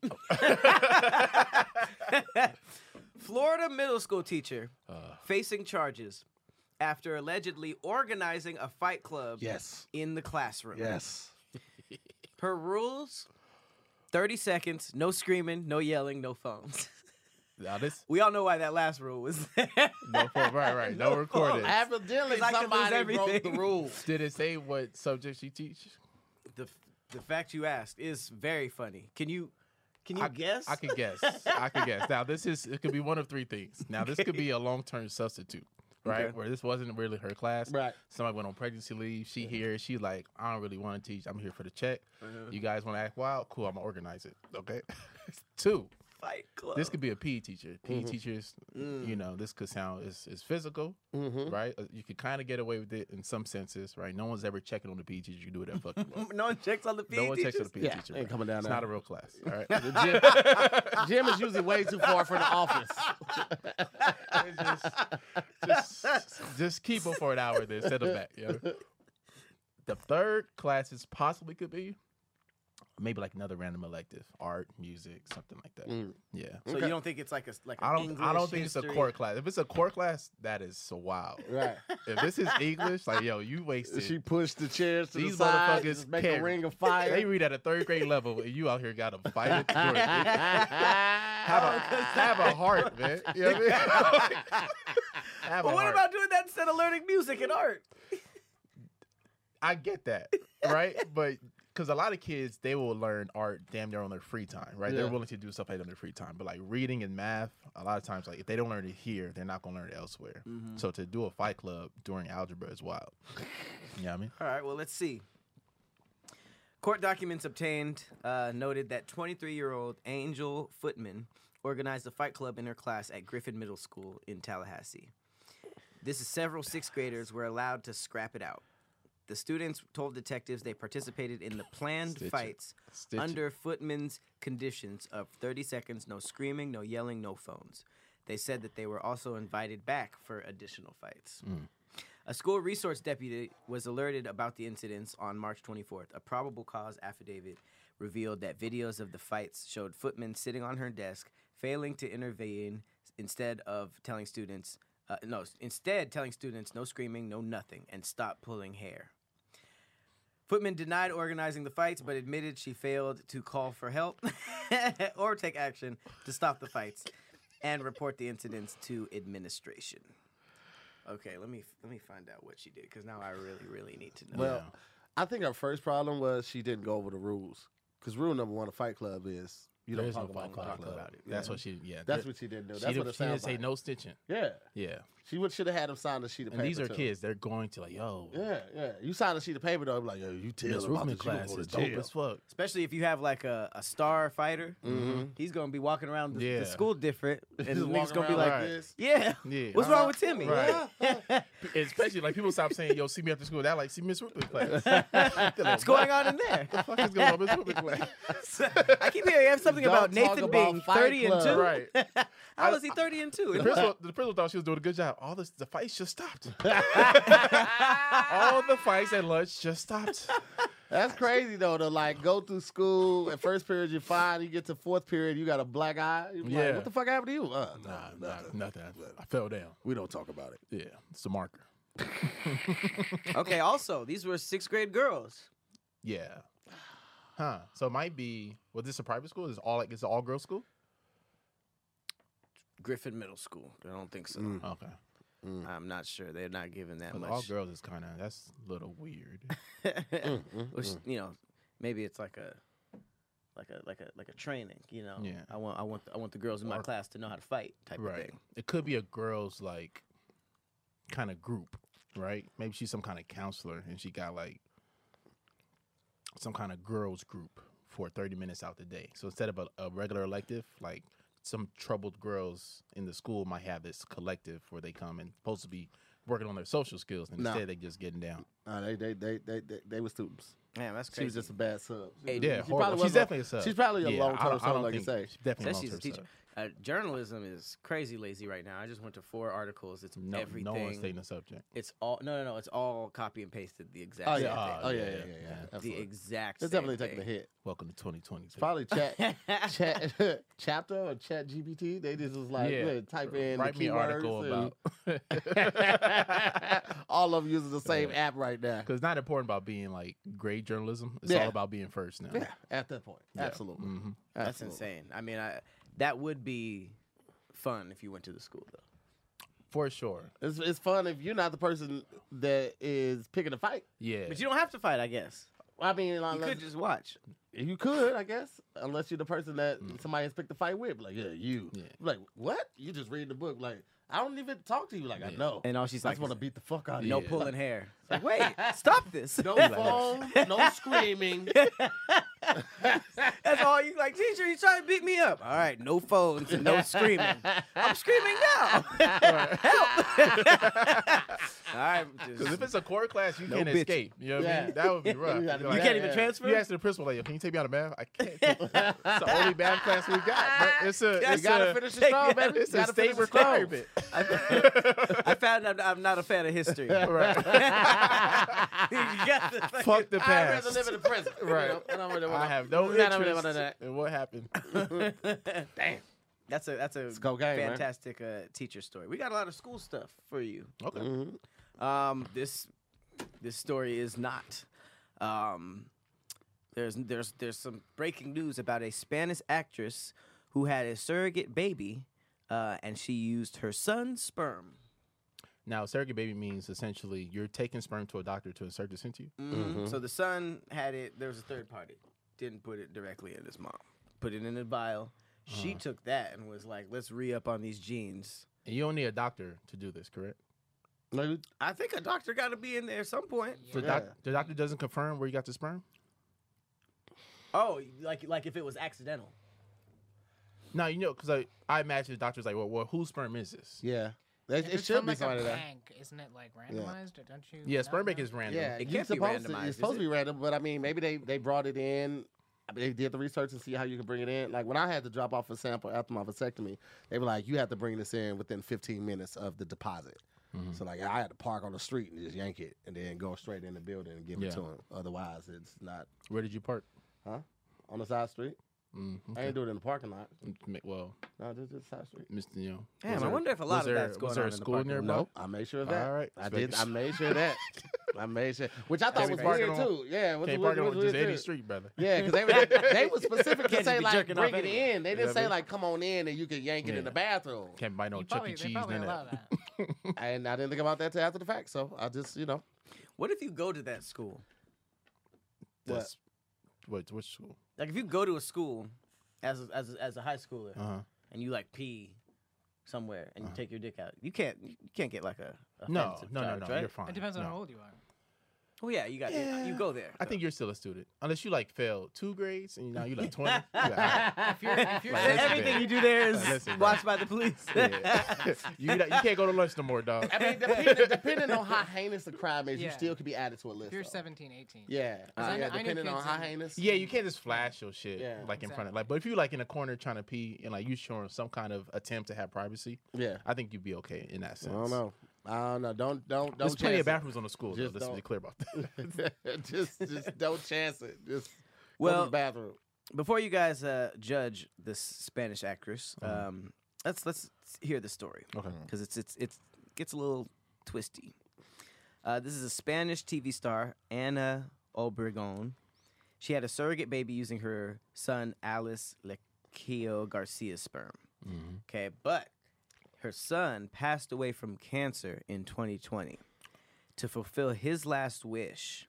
Florida middle school teacher facing charges after allegedly organizing a fight club Yes. in the classroom. Yes. Her rules: 30 seconds, no screaming, no yelling, no phones. Now this, We all know why that last rule was there. no phone, right, no recording. Evidently, 'Cause I could lose somebody broke the everything. rules. Did it say what subjects you teach? The fact you asked is very funny. Can you guess? I can guess. Now it could be one of 3 things. Now this could be a long-term substitute, right? Okay. Where this wasn't really her class. Right. Somebody went on pregnancy leave. She here. She like, I don't really want to teach. I'm here for the check. You guys want to act wild? Cool. I'm gonna organize it. Okay. 2. Fight club. This could be a PE teacher. PE teachers, you know, this could sound is physical, right? You could kind of get away with it in some senses, right? No one's ever checking on the PE teacher. You do it at fucking well. No one checks on the PE No one checks on the teachers? PE Yeah, teacher. ain't coming down It's there. not a real class. All right. The gym is usually way too far from the office. just keep them for an hour, then send them back. You know? The 3rd classes possibly could be maybe like another random elective, art, music, something like that. Yeah. So you don't think it's like I don't English, think it's a history? core class. If it's a core class, that is so wild. Right. If this is English, like yo, you wasted. She pushed the chairs to These the side, motherfuckers just make a can't- ring of fire. They read at a 3rd grade level, and you out here got to fight it. Have a heart, man. You know what I mean? Have But a what heart. about doing that instead of learning music and art? I get that, right? But because a lot of kids, they will learn art damn near on their free time, right? Yeah. They're willing to do stuff like that on their free time. But like reading and math, a lot of times, like if they don't learn it here, they're not gonna learn it elsewhere. So to do a fight club during algebra is wild. You know what I mean? All right, well, let's see. Court documents obtained noted that 23-year-old Angel Footman organized a fight club in her class at Griffin Middle School in Tallahassee. This is several sixth graders were allowed to scrap it out. The students told detectives they participated in the planned Stitch it. fights Stitch it. under Footman's conditions of 30 seconds, no screaming, no yelling, no phones. They said that they were also invited back for additional fights. A school resource deputy was alerted about the incidents on March 24th. A probable cause affidavit revealed that videos of the fights showed Footman sitting on her desk, failing to intervene instead telling students no screaming, no nothing, and stop pulling hair. Footman denied organizing the fights, but admitted she failed to call for help or take action to stop the fights and report the incidents to administration. Okay, let me find out what she did, because now I really need to know. Well, I think our first problem was she didn't go over the rules. Because rule number one of Fight Club is you don't There is talk no about fight club. Fight Club. about it. That's what she. Yeah, That's what she didn't do. She That's what it didn't sounds say like. no stitching. Yeah. Yeah, She should have had him sign a sheet of and paper. these are too. kids. They're going to like, yo, Yeah. You sign a sheet of paper, though, be like, yo, you tell Miss him about Roofman this, you gonna class go to is dope jail. as fuck. Especially if you have like a star fighter, he's gonna be walking around the Yeah. school different, and Just the niggas walking gonna be around like, Right. this. yeah, Yeah, what's wrong with Timmy? Right. Especially like people stop saying, "Yo, see me after school." That like see Miss Roofman class. What's going on in there? What the fuck is going on, Miss Roofman class? I keep hearing you have something Don't about talk Nathan about being Fight 30 and Club. 2. Right. How is he 30 and 2? The principal thought she was doing a good job. The fights just stopped. All the fights at lunch just stopped. That's crazy, though, to like go through school. At first period, you're fine. You get to fourth period, you got a black eye. You're Yeah. like, what the fuck happened to you? Nothing. I fell down. We don't talk about it. Yeah, it's a marker. Okay, also, these were 6th grade girls. Yeah. Huh. So it might be. Was this a private school? Is it's an all girls school? Griffin Middle School. I don't think so. Okay. I'm not sure. They're not giving that But much. all girls is that's a little weird. Which, you know, maybe it's like a training, you know. Yeah. I want the girls in my class to know how to fight type of Right. thing. It could be a girls like kind of group, right? Maybe she's some kind of counselor and she got like some kind of girls group for 30 minutes out the day. So instead of a regular elective, like some troubled girls in the school might have this collective where they come and supposed to be working on their social skills, and No. instead they just getting down. They were students. Man, that's She crazy. was just a bad sub. Hey, Yeah, she horrible. probably She's was definitely a sub. She's probably a Yeah, long-term I don't sub, like you think- say. She's definitely Says a she's a long-term teacher. sub. Journalism is crazy lazy right now. I just went to 4 articles. It's No, everything. no one's stating the subject. It's all no. It's all copy and pasted the exact Oh same yeah, thing. oh yeah, yeah, yeah. The Absolutely. exact. It's same definitely taking a thing. hit. Welcome to 2020. It's probably chapter or chat GPT. They just was like, look, type in Write the me an keywords article and- about all of them using the same app right now. because it's not important about being like great journalism. It's Yeah. all about being first now. Yeah, at that point, Yeah. absolutely. Mhm. That's Absolutely. insane. I mean, that would be fun if you went to the school though. For sure. It's fun if you're not the person that is picking a fight. Yeah. But you don't have to fight, I guess. I mean, You could just watch. you could, I guess, unless you're the person that somebody has picked a fight with. Like, yeah, you. Yeah. Like, what? You just read the book. Like, I don't even talk to you. Like, I Yeah. know. And all she's I like, just want to beat the fuck out of no you. pulling hair. It's like, wait, stop this. No phone, no screaming. That's all you like, teacher. He's trying to beat me up. All right, no phones and no screaming. I'm screaming now. Help. All right, Because if it's a core class, you No can't bitch. escape. You know what I Yeah. mean? That would be rough. You gotta You're be you like, can't even transfer. you ask the principal, like, "Yo, can you take me out of math? I can't. It's the only math class we got. But it's a, You it's gotta a, finish it strong, baby. it's You a gotta state finish it strong. requirement. I found I'm not a fan of history. Right. You got the fucking- Fuck the I'd past. rather live in the present. Right. You know? I don't really I wanna- have no I don't really interest wanna do that. in what happened. Damn. That's a cocaine, man. fantastic teacher story. We got a lot of school stuff for you. Okay. This story is not. There's some breaking news about a Spanish actress who had a surrogate baby, and she used her son's sperm. Now, surrogate baby means essentially you're taking sperm to a doctor to insert this into you. So the son had it. There was a third party. Didn't put it directly in his mom. Put it in a vial. She took that and was like, let's re-up on these genes. And you don't need a doctor to do this, correct? No, I think a doctor got to be in there at some point. The doctor doesn't confirm where you got the sperm? Oh, like if it was accidental. No, because I imagine the doctor's like, well, whose sperm is this? yeah. If It it's should from, be like, a somebody that. bank, isn't it like randomized? Or don't you? Yeah, sperm not bank know? is random. Yeah, It you're can't be supposed to. randomized, It's supposed is to be random, but I mean, maybe they brought it in. I mean, they did the research to see how you can bring it in. Like when I had to drop off a sample after my vasectomy, they were like, you have to bring this in within 15 minutes of the deposit. So like I had to park on the street and just yank it and then go straight in the building and give it to them. Otherwise, it's not Where did you park? on the side street. I ain't do it in the parking lot. Well, No, just side street. Mr. Damn, I wonder if a lot of that's going was there on a in the school parking lot. nearby? No, I made sure of that. All right. I did. I made sure of that. I made sure, which I thought Can't was be parking weird on- too. Yeah, which Can't was park on weird just any too. street, brother. Yeah, because they were specific to Can't say just be like jerking off bring it anyway. in. They didn't say like come on in and you can yank it in the bathroom. Can't buy no You Chuck E. they Cheese, probably none allow of that. that. And I didn't think about that till after the fact. So I just What if you go to that school? That's- Which school? Like if you go to a school as a high schooler and you like pee somewhere and you take your dick out, you can't get like a No, offensive no, charge, right? you're fine. It depends on No. how old you are. Oh yeah, you go there. I think you're still a student, unless you like failed 2 grades and now you like 20. You like, all right. If you're Like, listen, everything man. you do there is Listen, bro. watched by the police. Yeah. you can't go to lunch no more, dog. I mean, depending on how heinous the crime is, you Yeah. still could be added to a list. If you're though. 17, 18. Yeah, I know depending on kids how in- heinous. Yeah, you can't just flash your shit Yeah. like in front of but if you like in a corner trying to pee and like you showing some kind of attempt to have privacy, Yeah. I think you'd be okay in that I sense. don't know. Don't There's plenty of chance bathrooms on the school. Though. Just Let's be don't. clear about that. it. just don't chance it. Just go to Well, the bathroom. Before you guys judge this Spanish actress, let's hear the story. Okay. Because it gets a little twisty. This is a Spanish TV star, Ana Obregón. She had a surrogate baby using her son Alice Lequio Garcia's sperm. Okay, but her son passed away from cancer in 2020. To fulfill his last wish,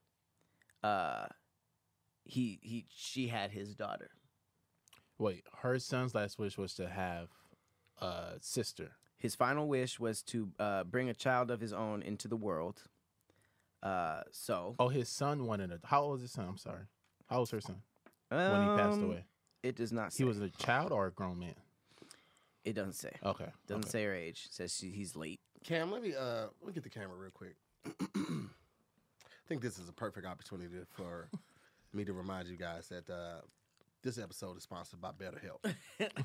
she had his daughter. Wait, her son's last wish was to have a sister. His final wish was to bring a child of his own into the world. Oh, his son wanted a. How old was his son? I'm sorry. How old was her son when he passed away? It does not say. He was a child or a grown man? It doesn't say. Okay. Doesn't okay. say her age. Says he's late. Cam, let me get the camera real quick. I think this is a perfect opportunity for me to remind you guys that this episode is sponsored by BetterHelp.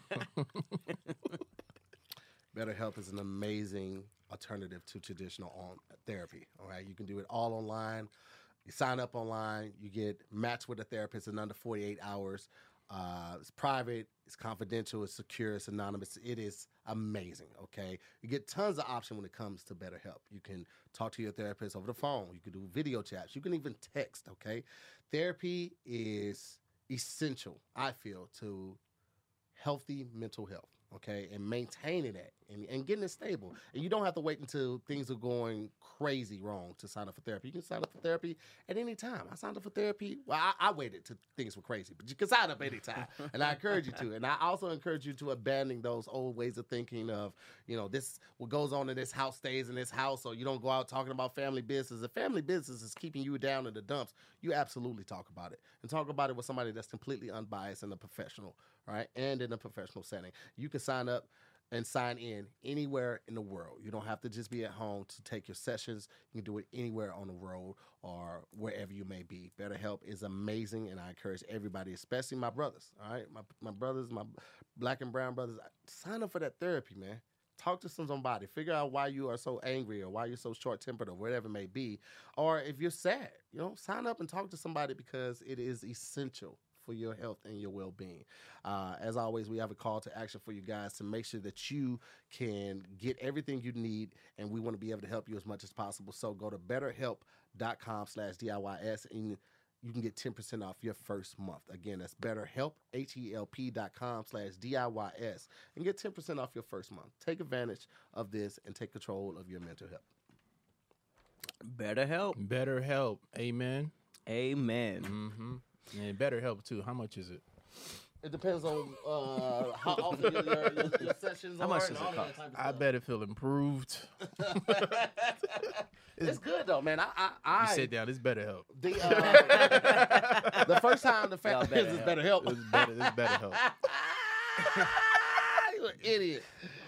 BetterHelp is an amazing alternative to traditional therapy. All right, you can do it all online. You sign up online. You get matched with a therapist in under 48 hours. It's private, it's confidential, it's secure, it's anonymous. It is amazing, okay? You get tons of options when it comes to BetterHelp. You can talk to your therapist over the phone. You can do video chats. You can even text, okay? Therapy is essential, I feel, to healthy mental health, okay? And maintaining that and getting it stable. And you don't have to wait until things are going crazy wrong to sign up for therapy. You can sign up for therapy at any time. I signed up for therapy. Well, I waited till things were crazy, but you can sign up anytime. And I encourage you to. And I also encourage you to abandon those old ways of thinking of, this, what goes on in this house stays in this house, or you don't go out talking about family business. If family business is keeping you down in the dumps, you absolutely talk about it. And talk about it with somebody that's completely unbiased and a professional, right? And in a professional setting. You can sign up and sign in anywhere in the world. You don't have to just be at home to take your sessions. You can do it anywhere on the road or wherever you may be. BetterHelp is amazing, and I encourage everybody, especially my brothers, all right? My brothers, my black and brown brothers, sign up for that therapy, man. Talk to somebody. Figure out why you are so angry or why you're so short-tempered or whatever it may be. Or if you're sad, sign up and talk to somebody because it is essential for your health and your well-being. As always, we have a call to action for you guys to make sure that you can get everything you need, and we want to be able to help you as much as possible. So go to betterhelp.com/DIYS and you can get 10% off your first month. Again, that's BetterHelp, HELP.com/DIYS, and get 10% off your first month. Take advantage of this and take control of your mental health. Better help. Better help. Amen. Amen. Mm-hmm. And better help too. How much is it? It depends on how often your sessions How are. much and does all it that cost? type of I stuff. bet it feel improved. It's good though, man. You I sit down. It's better help. the first time the Y'all fact better is help. better help. It's better help. You an idiot.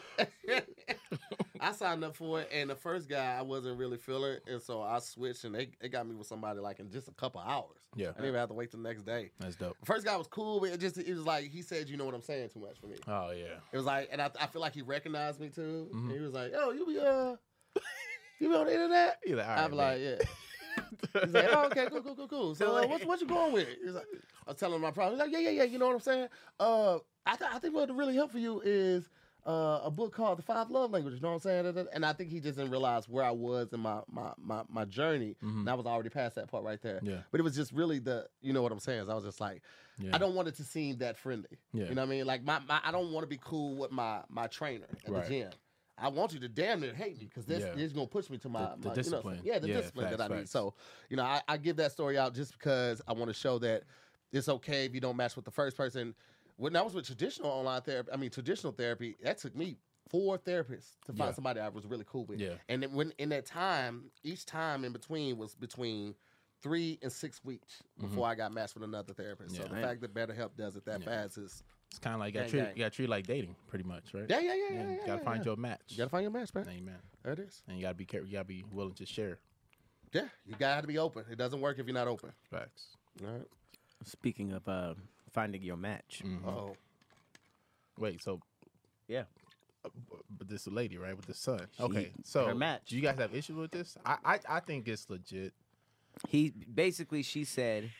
I signed up for it, and the first guy I wasn't really feeling, and so I switched, and they got me with somebody like in just a couple hours. Yeah. I didn't even have to wait till the next day. That's dope. The first guy was cool, but it was like he said, "You know what I'm saying?" Too much for me. Oh yeah. It was like, and I feel like he recognized me too. Mhm. And he was like, "Oh, you be on the internet?" You're like, all I'm right, like, "Yeah." He's like, "Oh, okay, cool. So what you going with?" He's like, I was telling him my problem. He's like, "Yeah. You know what I'm saying? I think what would really help for you is a book called The 5 Love Languages." You know what I'm saying? And I think he just didn't realize where I was in my journey, Mhm. and I was already past that part right there. Yeah. But it was just really you know what I'm saying? So I was just like, Yeah. I don't want it to seem that friendly. Yeah. You know what I mean? Like I don't want to be cool with my trainer at Right. the gym. I want you to damn near hate me because this Yeah. is gonna push me to my The my discipline. You know, the Yeah, discipline that I need. facts. So I give that story out just because I want to show that it's okay if you don't match with the first person. When I was with traditional therapy, that took me 4 therapists to find Yeah. somebody I was really cool with. Yeah. And then when in that time, each time in between was between 3 and 6 weeks before I got matched with another therapist. So Mm-hmm. Yeah. the fact that BetterHelp does it that Yeah. fast is It's kind of like Gang, you gang. got treat like dating, pretty much, right? yeah. You gotta find your match. You gotta find your match, man. Amen. There it is. And you gotta be careful. You gotta be willing to share Yeah, you gotta be open. It doesn't work if you're not open. facts. All right. Speaking of finding your match, Mhm. Oh, Wait, so yeah, but this lady, right, with the son. She- Okay, so her match. do you guys have issues with this? I think it's legit. she said,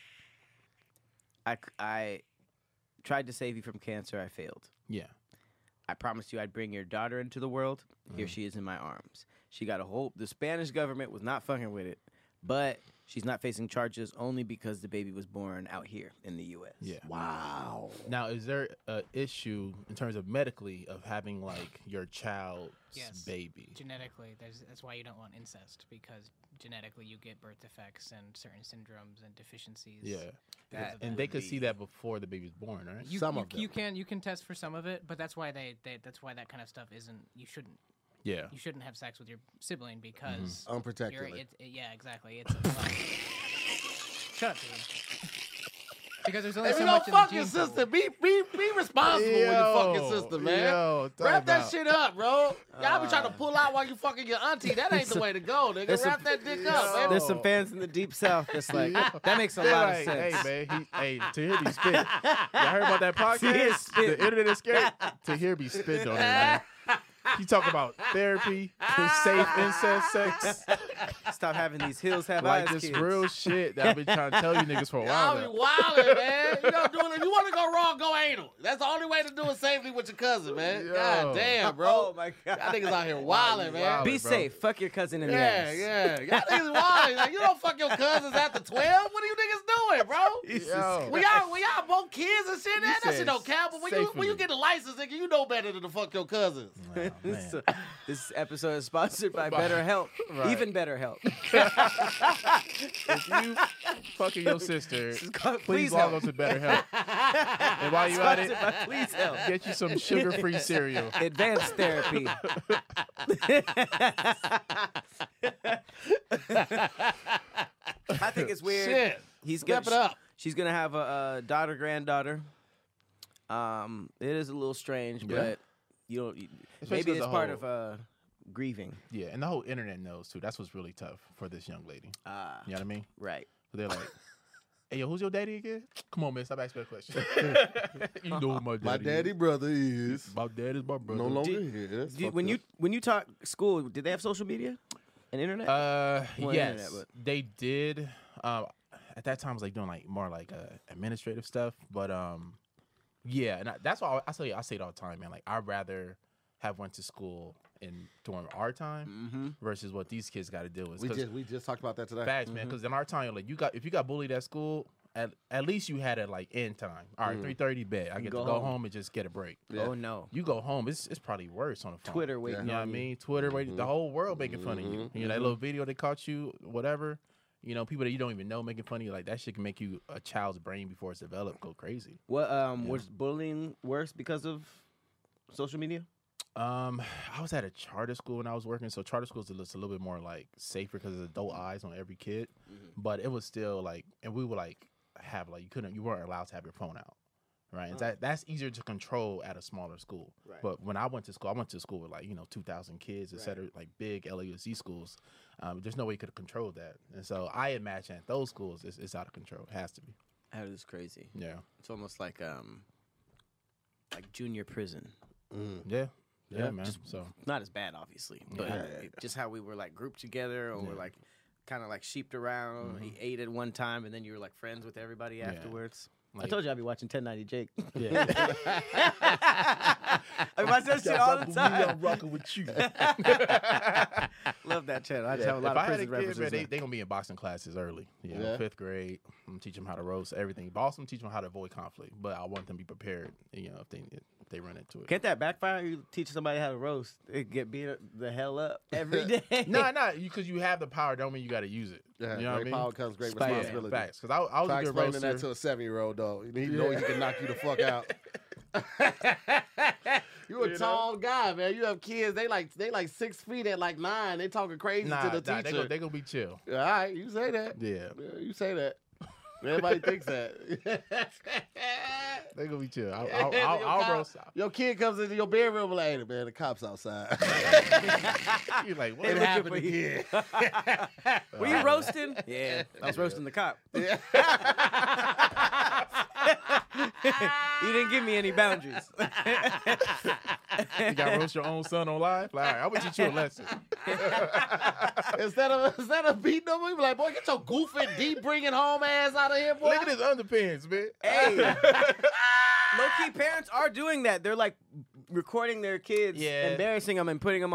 I tried to save you from cancer. I failed. Yeah. I promised you I'd bring your daughter into the world. Here she is in my arms. She got a whole. The Spanish government was not fucking with it, but she's not facing charges only because the baby was born out here in the U.S. Yeah. wow. Now, is there an issue in terms of medically of having like your child's Yes. baby? Genetically, that's why you don't want incest, because genetically you get birth defects and certain syndromes and deficiencies. Yeah. That And they could see that before the baby's born, right? Some of them. You can test for some of it, but that's why that's why that kind of stuff isn't. You shouldn't have sex with your sibling because Unprotected. yeah, exactly. It's shut up, dude. Because there's only Hey, so we much gonna in fuck the your gene pool. sister. Be responsible with your fucking sister, man. Yo, talk Wrap that about- shit up, bro. Y'all be trying to pull out while you fucking your auntie. That ain't the way to go, nigga. there's Wrap some- that dick up, baby. There's some fans in the deep south that's like, that makes a They're lot like, of sense. Hey man, to hear me spit. Y'all heard about that To hear podcast? spit. The internet is scared. To hear me spit on it, man. You talk about therapy, safe incest sex, Stop having these hills have like eyes this kids. real shit that I've been trying to tell you niggas for a while Y'all be now. wildin', man. You know, if you want to go wrong, go anal. That's the only way to do it safely with your cousin, man. Yo. God damn, bro. Oh my Y'all god. niggas out here wildin', man. wildin'. Be bro. safe. Fuck your cousin in the Yeah, ass. yeah. Y'all niggas wildin'. Like, you don't fuck your cousins after 12. What are you niggas doing, bro? Yo. When y'all both kids and shit, that said shit don't count. But when you safely. get a license, nigga, you know better than to fuck your cousins. Oh, This, man. this episode is sponsored by BetterHelp. Right. Even BetterHelp. If you fucking your sister, called please Please log Help. on to BetterHelp. And while you at Sponsored it, by Please Help. get you some sugar-free cereal. Advanced therapy. I think it's weird. Shit. He's Step gonna, it up. She's gonna have a daughter, granddaughter. It is a little strange, Yeah. but you don't. Especially Maybe as it's a part whole. of grieving. Yeah, and the whole internet knows too. That's what's really tough for this young lady. Ah, You know what I mean? right. They're like, "Hey, yo, who's your daddy again? Come on, man, stop asking that question. You know who my daddy. My daddy is. brother is My dad is my brother. no longer Did- here. That's Do you- fucked when up. you talk school, did they have social media and internet? Well, yes, internet, they did. At that time, I was like doing like more like administrative stuff, but yeah, and that's why I say it all the time, man. Like I'd rather have went to school during our time versus what these kids got to deal with. 'Cause we just talked about that today. facts, man. Because in our time, like if you got bullied at school, at least you had a like end time. All right, 3:30 bed. I get to go go home. home and just get a break. Yeah. Oh no. You go home, it's probably worse on the phone. Twitter waiting You know what I on you. mean? Twitter waiting. The whole world making fun of you. You know that little video they caught you, whatever. You know, people that you don't even know making fun of you, like that shit can make you a child's brain before it's developed go crazy. What was bullying worse because of social media? I was at a charter school when I was working, so charter schools is a little bit more like safer because there's adult eyes on every kid. But it was still like, and we would like have like you weren't allowed to have your phone out, right? And that's easier to control at a smaller school. Right. But when I went to school with like 2,000 kids, et cetera, like big LAUSD schools. There's no way you could have controlled that, and so I imagine at those schools it's out of control. It has to be. That is crazy. Yeah. It's almost like junior prison. Yeah, Yeah, man. just- So Not as bad, obviously, but just how we were like grouped together, or we're like kind of like sheeped around. He ate at one time, and then you were like friends with everybody afterwards. I told you I'd be watching 1090 Jake. yeah. I watch that shit all the time. I'm rocking with you. Love that channel. I just have a If lot I of had a prison kid, references. man, there. they gonna be in boxing classes early. Yeah. 5th grade. I'm gonna teach them how to roast everything. Boston teach them how to avoid conflict, but I want them to be prepared. If they run into it. Can't that backfire? You teach somebody how to roast, they get beat the hell up every day. No, because you have the power. Don't mean you got to use it. Yeah, you know what I great mean? power comes great Spike. responsibility. Facts. Because I was Try a good explaining roaster. that to a 7-year-old though. He know he can knock you the fuck out. You a tall guy, man. You have kids. They like 6 feet at like 9. They talking crazy to the teacher. They gonna be chill. All right, you say that. Yeah, Yeah, you say that. Everybody thinks that. they gonna be chill. Your I'll cop- roast. Your kid comes into your bedroom like, hey, man, the cops outside. You're like, what? It looking happened for you. again. Were you roasting? Yeah, I was roasting the cop. Yeah. You didn't give me any boundaries. You got to roast your own son on live? Like, all right, I'm gonna teach you a lesson. Instead of beating them, we be like, boy, get your goofy, deep bringing home ass out of here, boy. Look at his underpants, man. Hey, low-key parents are doing that. They're like recording their kids, embarrassing them, and putting them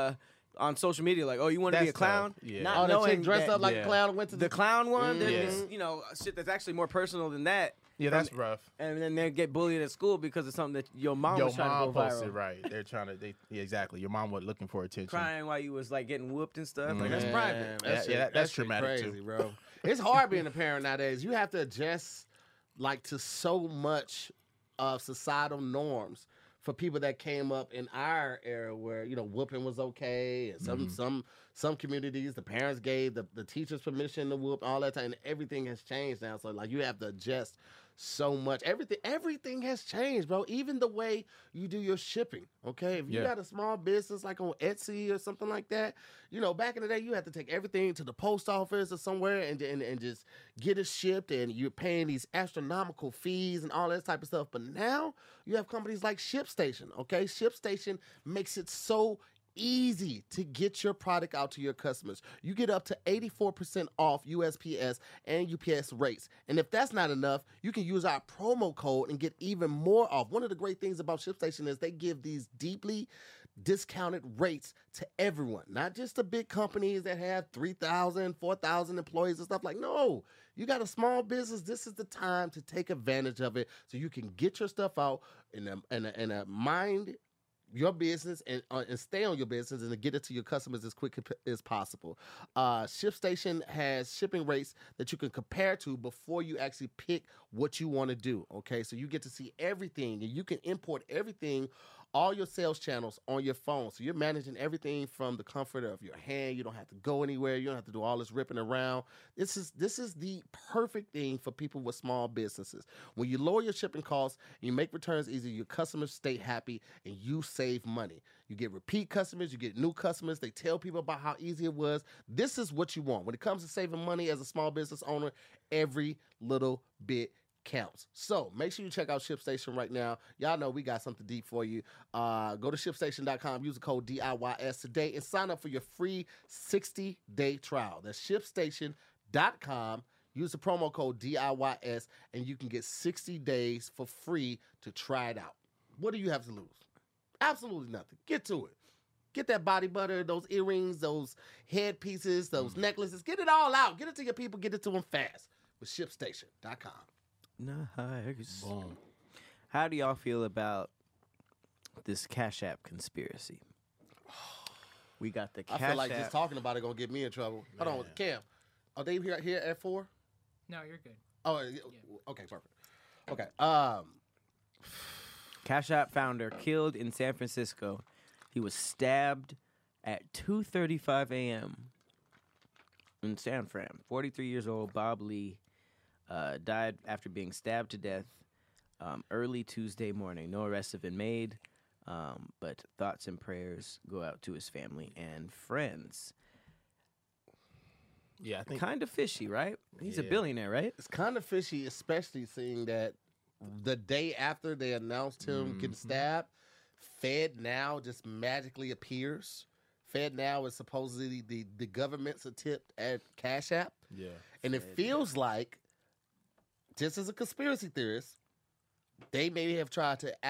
on social media. Like, oh, you want to be a That's clown? tough. Yeah. Not Oh, the knowing chick dressed that up like a clown and went to the clown one. Then Yeah. this, shit that's actually more personal than that. Yeah, that's rough. And then they get bullied at school because of something that your mom Your was trying mom to go posted, viral. right. They're trying to, exactly. Your mom was looking for attention. Crying while you was like getting whooped and stuff. Like, that's Man, private. That's shit traumatic, crazy, too. bro. It's hard being a parent nowadays. You have to adjust like to so much of societal norms for people that came up in our era where whooping was okay, and some communities the parents gave the teachers permission to whoop, all that time, and everything has changed now. So like you have to adjust so much. Everything has changed, bro. Even the way you do your shipping. Okay, if you got a small business like on Etsy or something like that, back in the day you had to take everything to the post office or somewhere and just get it shipped, and you're paying these astronomical fees and all that type of stuff. But now you have companies like ShipStation. Okay, ShipStation makes it so easy to get your product out to your customers. You get up to 84% off USPS and UPS rates. And if that's not enough, you can use our promo code and get even more off. One of the great things about ShipStation is they give these deeply discounted rates to everyone, not just the big companies that have 3,000, 4,000 employees and stuff. Like, no, you got a small business. This is the time to take advantage of it so you can get your stuff out in a mind your business and stay on your business and to get it to your customers as quick as possible. ShipStation has shipping rates that you can compare to before you actually pick what you want to do. Okay, so you get to see everything, and you can import everything, all your sales channels on your phone. So you're managing everything from the comfort of your hand. You don't have to go anywhere. You don't have to do all this ripping around. This is the perfect thing for people with small businesses. When you lower your shipping costs, you make returns easy, your customers stay happy, and you save money. You get repeat customers, you get new customers. They tell people about how easy it was. This is what you want. When it comes to saving money as a small business owner, every little bit counts. So make sure you check out ShipStation right now. Y'all know we got something deep for you. Go to ShipStation.com, use the code DIYS today, and sign up for your free 60-day trial. That's ShipStation.com. Use the promo code DIYS, and you can get 60 days for free to try it out. What do you have to lose? Absolutely nothing. Get to it. Get that body butter, those earrings, those headpieces, those necklaces. Get it all out. Get it to your people. Get it to them fast. with ShipStation.com. Nice. Boom. How do y'all feel about this Cash App conspiracy? We got the Cash I feel like App. just talking about it gonna get me in trouble. Hold on, Man. Cam. Are they here at 4? No, you're good. Oh, okay, perfect. Okay. Cash App founder killed in San Francisco. He was stabbed at 2:35 a.m. in San Fran. 43 years old Bob Lee died after being stabbed to death early Tuesday morning. No arrests have been made, but thoughts and prayers go out to his family and friends. Yeah, I think Kind of fishy, right? He's a Yeah. billionaire, right? It's kind of fishy, especially seeing that the day after they announced him getting stabbed, Fed Now just magically appears. Fed Now is supposedly the government's attempt at Cash App. yeah. And it feels like, just as a conspiracy theorist, they may have tried to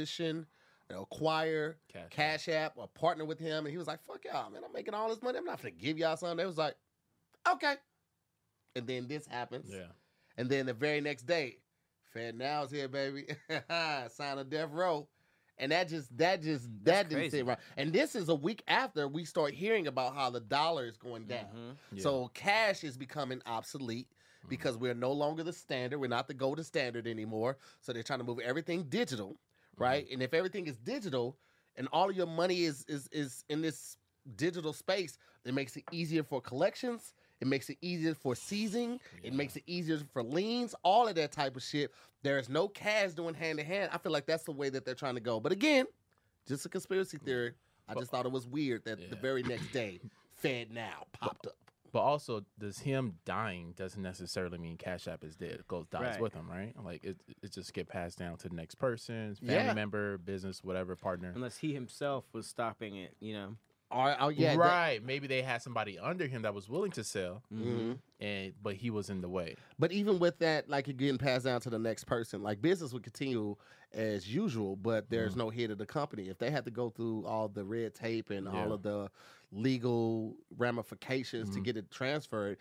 acquire Cash App or partner with him. And he was like, fuck y'all, man, I'm making all this money. I'm not going to give y'all something. They was like, okay. And then this happens. Yeah. And then the very next day, Fed Now's here, baby. Sign a death row. And that didn't crazy. sit right. And this is a week after we start hearing about how the dollar is going down. Yeah. So cash is becoming obsolete because we're no longer the standard. We're not the golden standard anymore. So they're trying to move everything digital, right? And if everything is digital and all of your money is in this digital space, it makes it easier for collections. It makes it easier for seizing. It makes it easier for liens, all of that type of shit. There is no cash doing hand to hand. I feel like that's the way that they're trying to go. But again, just a conspiracy theory. I just thought it was weird that the very next day, Fed Now popped up. But also, does him dying doesn't necessarily mean Cash App is dead. It dies Right. with him, right? Like it just get passed down to the next person, family member, business, whatever, partner. Unless he himself was stopping it, you know. Oh, yeah. Right. Maybe they had somebody under him that was willing to sell, Mhm. but he was in the way. But even with that, like it getting passed down to the next person, like business would continue as usual, but there's no head of the company. If they had to go through all the red tape and all of the legal ramifications to get it transferred,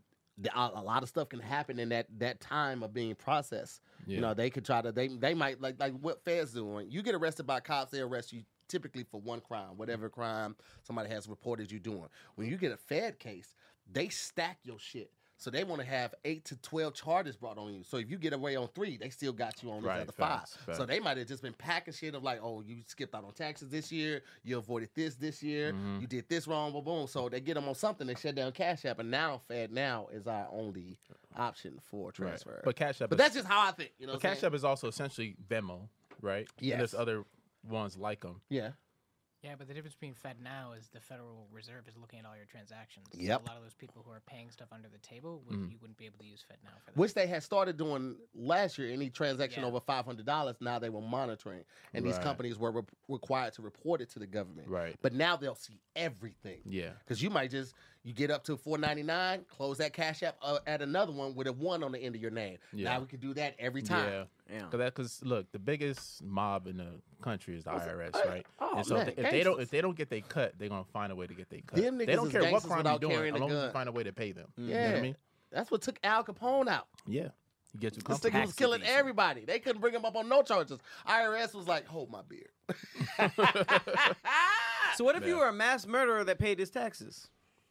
a lot of stuff can happen in that time of being processed. You know, they could try to they might like what Fed's doing. You get arrested by cops, they arrest you typically for one crime, whatever crime somebody has reported you doing. When you get a Fed case, they stack your shit. So they want to have 8 to 12 charges brought on you. So if you get away on 3, they still got you on these other 5. So they might have just been packing shit of like, oh, you skipped out on taxes this year, you avoided this year, you did this wrong, boom, boom. So they get them on something, they shut down Cash App, and now Fed Now is our only option for transfer. Right. But Cash App, But that's just how I think. You know, but Cash App is also essentially Venmo, right? Yes. And there's other ones like them. Yeah. Yeah, but the difference between Fed Now is the Federal Reserve is looking at all your transactions. Yep. So a lot of those people who are paying stuff under the table, you wouldn't be able to use Fed Now for that. Which they had started doing last year. Any transaction Yeah. over $500, now they were monitoring, and these Right. companies were required to report it to the government. Right. But now they'll see everything. Yeah. Because you might you get up to $4.99, close that Cash App at another one with a 1 on the end of your name. Yeah. Now we can do that every time. Yeah. Yeah. Because look, the biggest mob in the country is the IRS, right? Oh, and so man, if gangsters. they don't get their cut, they're gonna find a way to get their cut. Them They niggas don't is care what gangsters crime you're without doing, carrying as a long as you gun. find a way to pay them. Yeah. You know what I mean? That's what took Al Capone out. Yeah. You get too This comfortable. nigga was killing everybody. They couldn't bring him up on no charges. IRS was like, hold my beer. So what if you were a mass murderer that paid his taxes?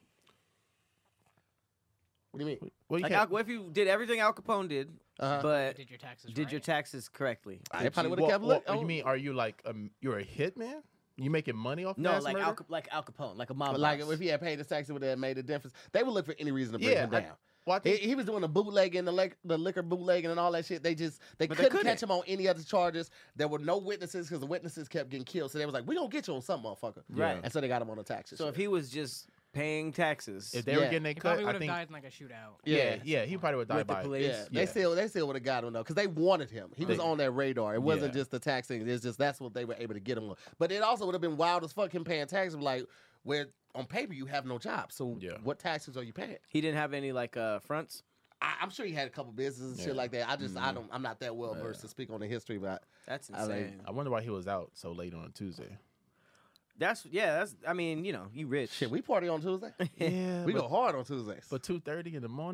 What do you mean? Well, you Like, can't- what if you did everything Al Capone did, but Did your taxes did right? your taxes correctly? They probably would have well, kept well, looking. you mean, are you like you're a hitman? You making money off No, mass like murder? Al Capone, like a mob Like boss. if he had paid his taxes, it would have made a difference. They would look for any reason to bring him I- down. well, I think- He was doing the bootlegging, the liquor bootlegging, and all that shit. They But couldn't couldn't. catch him on any other charges. There were no witnesses because the witnesses kept getting killed. So they was like, "We gonna get you on something, motherfucker." Right. And so they got him on the taxes. So if he was just paying taxes, if they were Yeah. getting their He cut, probably would I have think died in like a shootout. yeah, he probably would die with the by police, yeah, Yeah. they still would have got him though because they wanted him. He was They- on their radar. It wasn't Yeah. just the taxing. It's just that's what they were able to get him on. But it also would have been wild as fuck him paying taxes. Like where on paper you have no job, so Yeah. what taxes are you paying? he didn't have any like fronts. I'm sure he had a couple businesses and Yeah. shit like that. I'm not that well versed to speak on the history, but That's I like- insane. I wonder why he was out so late on a Tuesday. That's I mean, you know, you rich. shit, we party on Tuesday. Yeah, We go hard on Tuesdays. but 2:30 in the morning.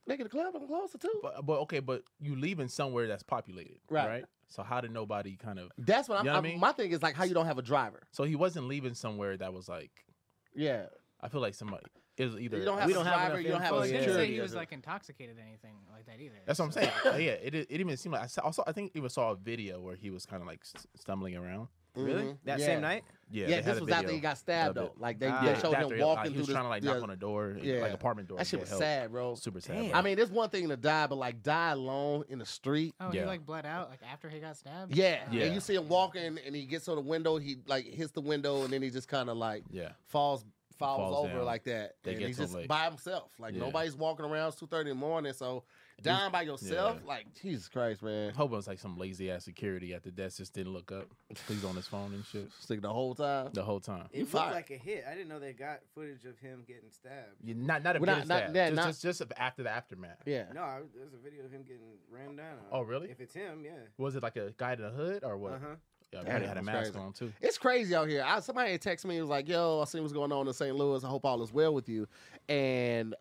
Nigga, the club I'm closer too. But okay, but you leaving somewhere that's populated, Right. right? So how did nobody kind of? That's what You know what I mean? my thing is like how you don't have a driver. So he wasn't leaving somewhere that was like. Yeah. I feel like somebody it was either. You don't have We a don't have driver, enough you don't have info a Well, it didn't say security. he or was something. like intoxicated or anything like that either. That's what I'm saying. Yeah, it didn't even seem like. I think even saw a video where he was kind of like stumbling around. Really? Mhm. That Yeah. same night? Yeah, Yeah, they had this a was after video he got stabbed of though. it. Like they, Ah. they Yeah, showed After him he, walking he was through trying to like the, knock on the door, yeah. like apartment door. That shit to was get help. sad, bro. Super sad. Damn. bro. I mean, it's one thing to die, but like die alone in the street. Oh, he Yeah. like bled out like after he got stabbed. Yeah. Yeah. And you see him walking, and he gets to the window. He like hits the window, and then he just kind of like Yeah, falls Falls over down. like that. They And get he's to him just late. by himself. Like Yeah. nobody's walking around. It's 2:30 in the morning, so dying by yourself. Yeah. Like Jesus Christ, man. I'm hoping it was like some lazy ass security at the desk just didn't look up. He's on his phone and shit Stick the whole time. the whole time. It looked fired. like a hit. I didn't know they got footage of him getting stabbed. Not a Well, bit not- of not- stab. yeah, not- Just after the aftermath. Yeah. No, there's a video of him getting ran down. Oh, really? If it's him, yeah. Was it like a guy in the hood or what? Uh-huh. Yeah, Damn, he had a that's mask crazy. on too. It's crazy out here. Somebody had texted me. It was like, "Yo, I seen what's going on in St. Louis. I hope all is well with you." And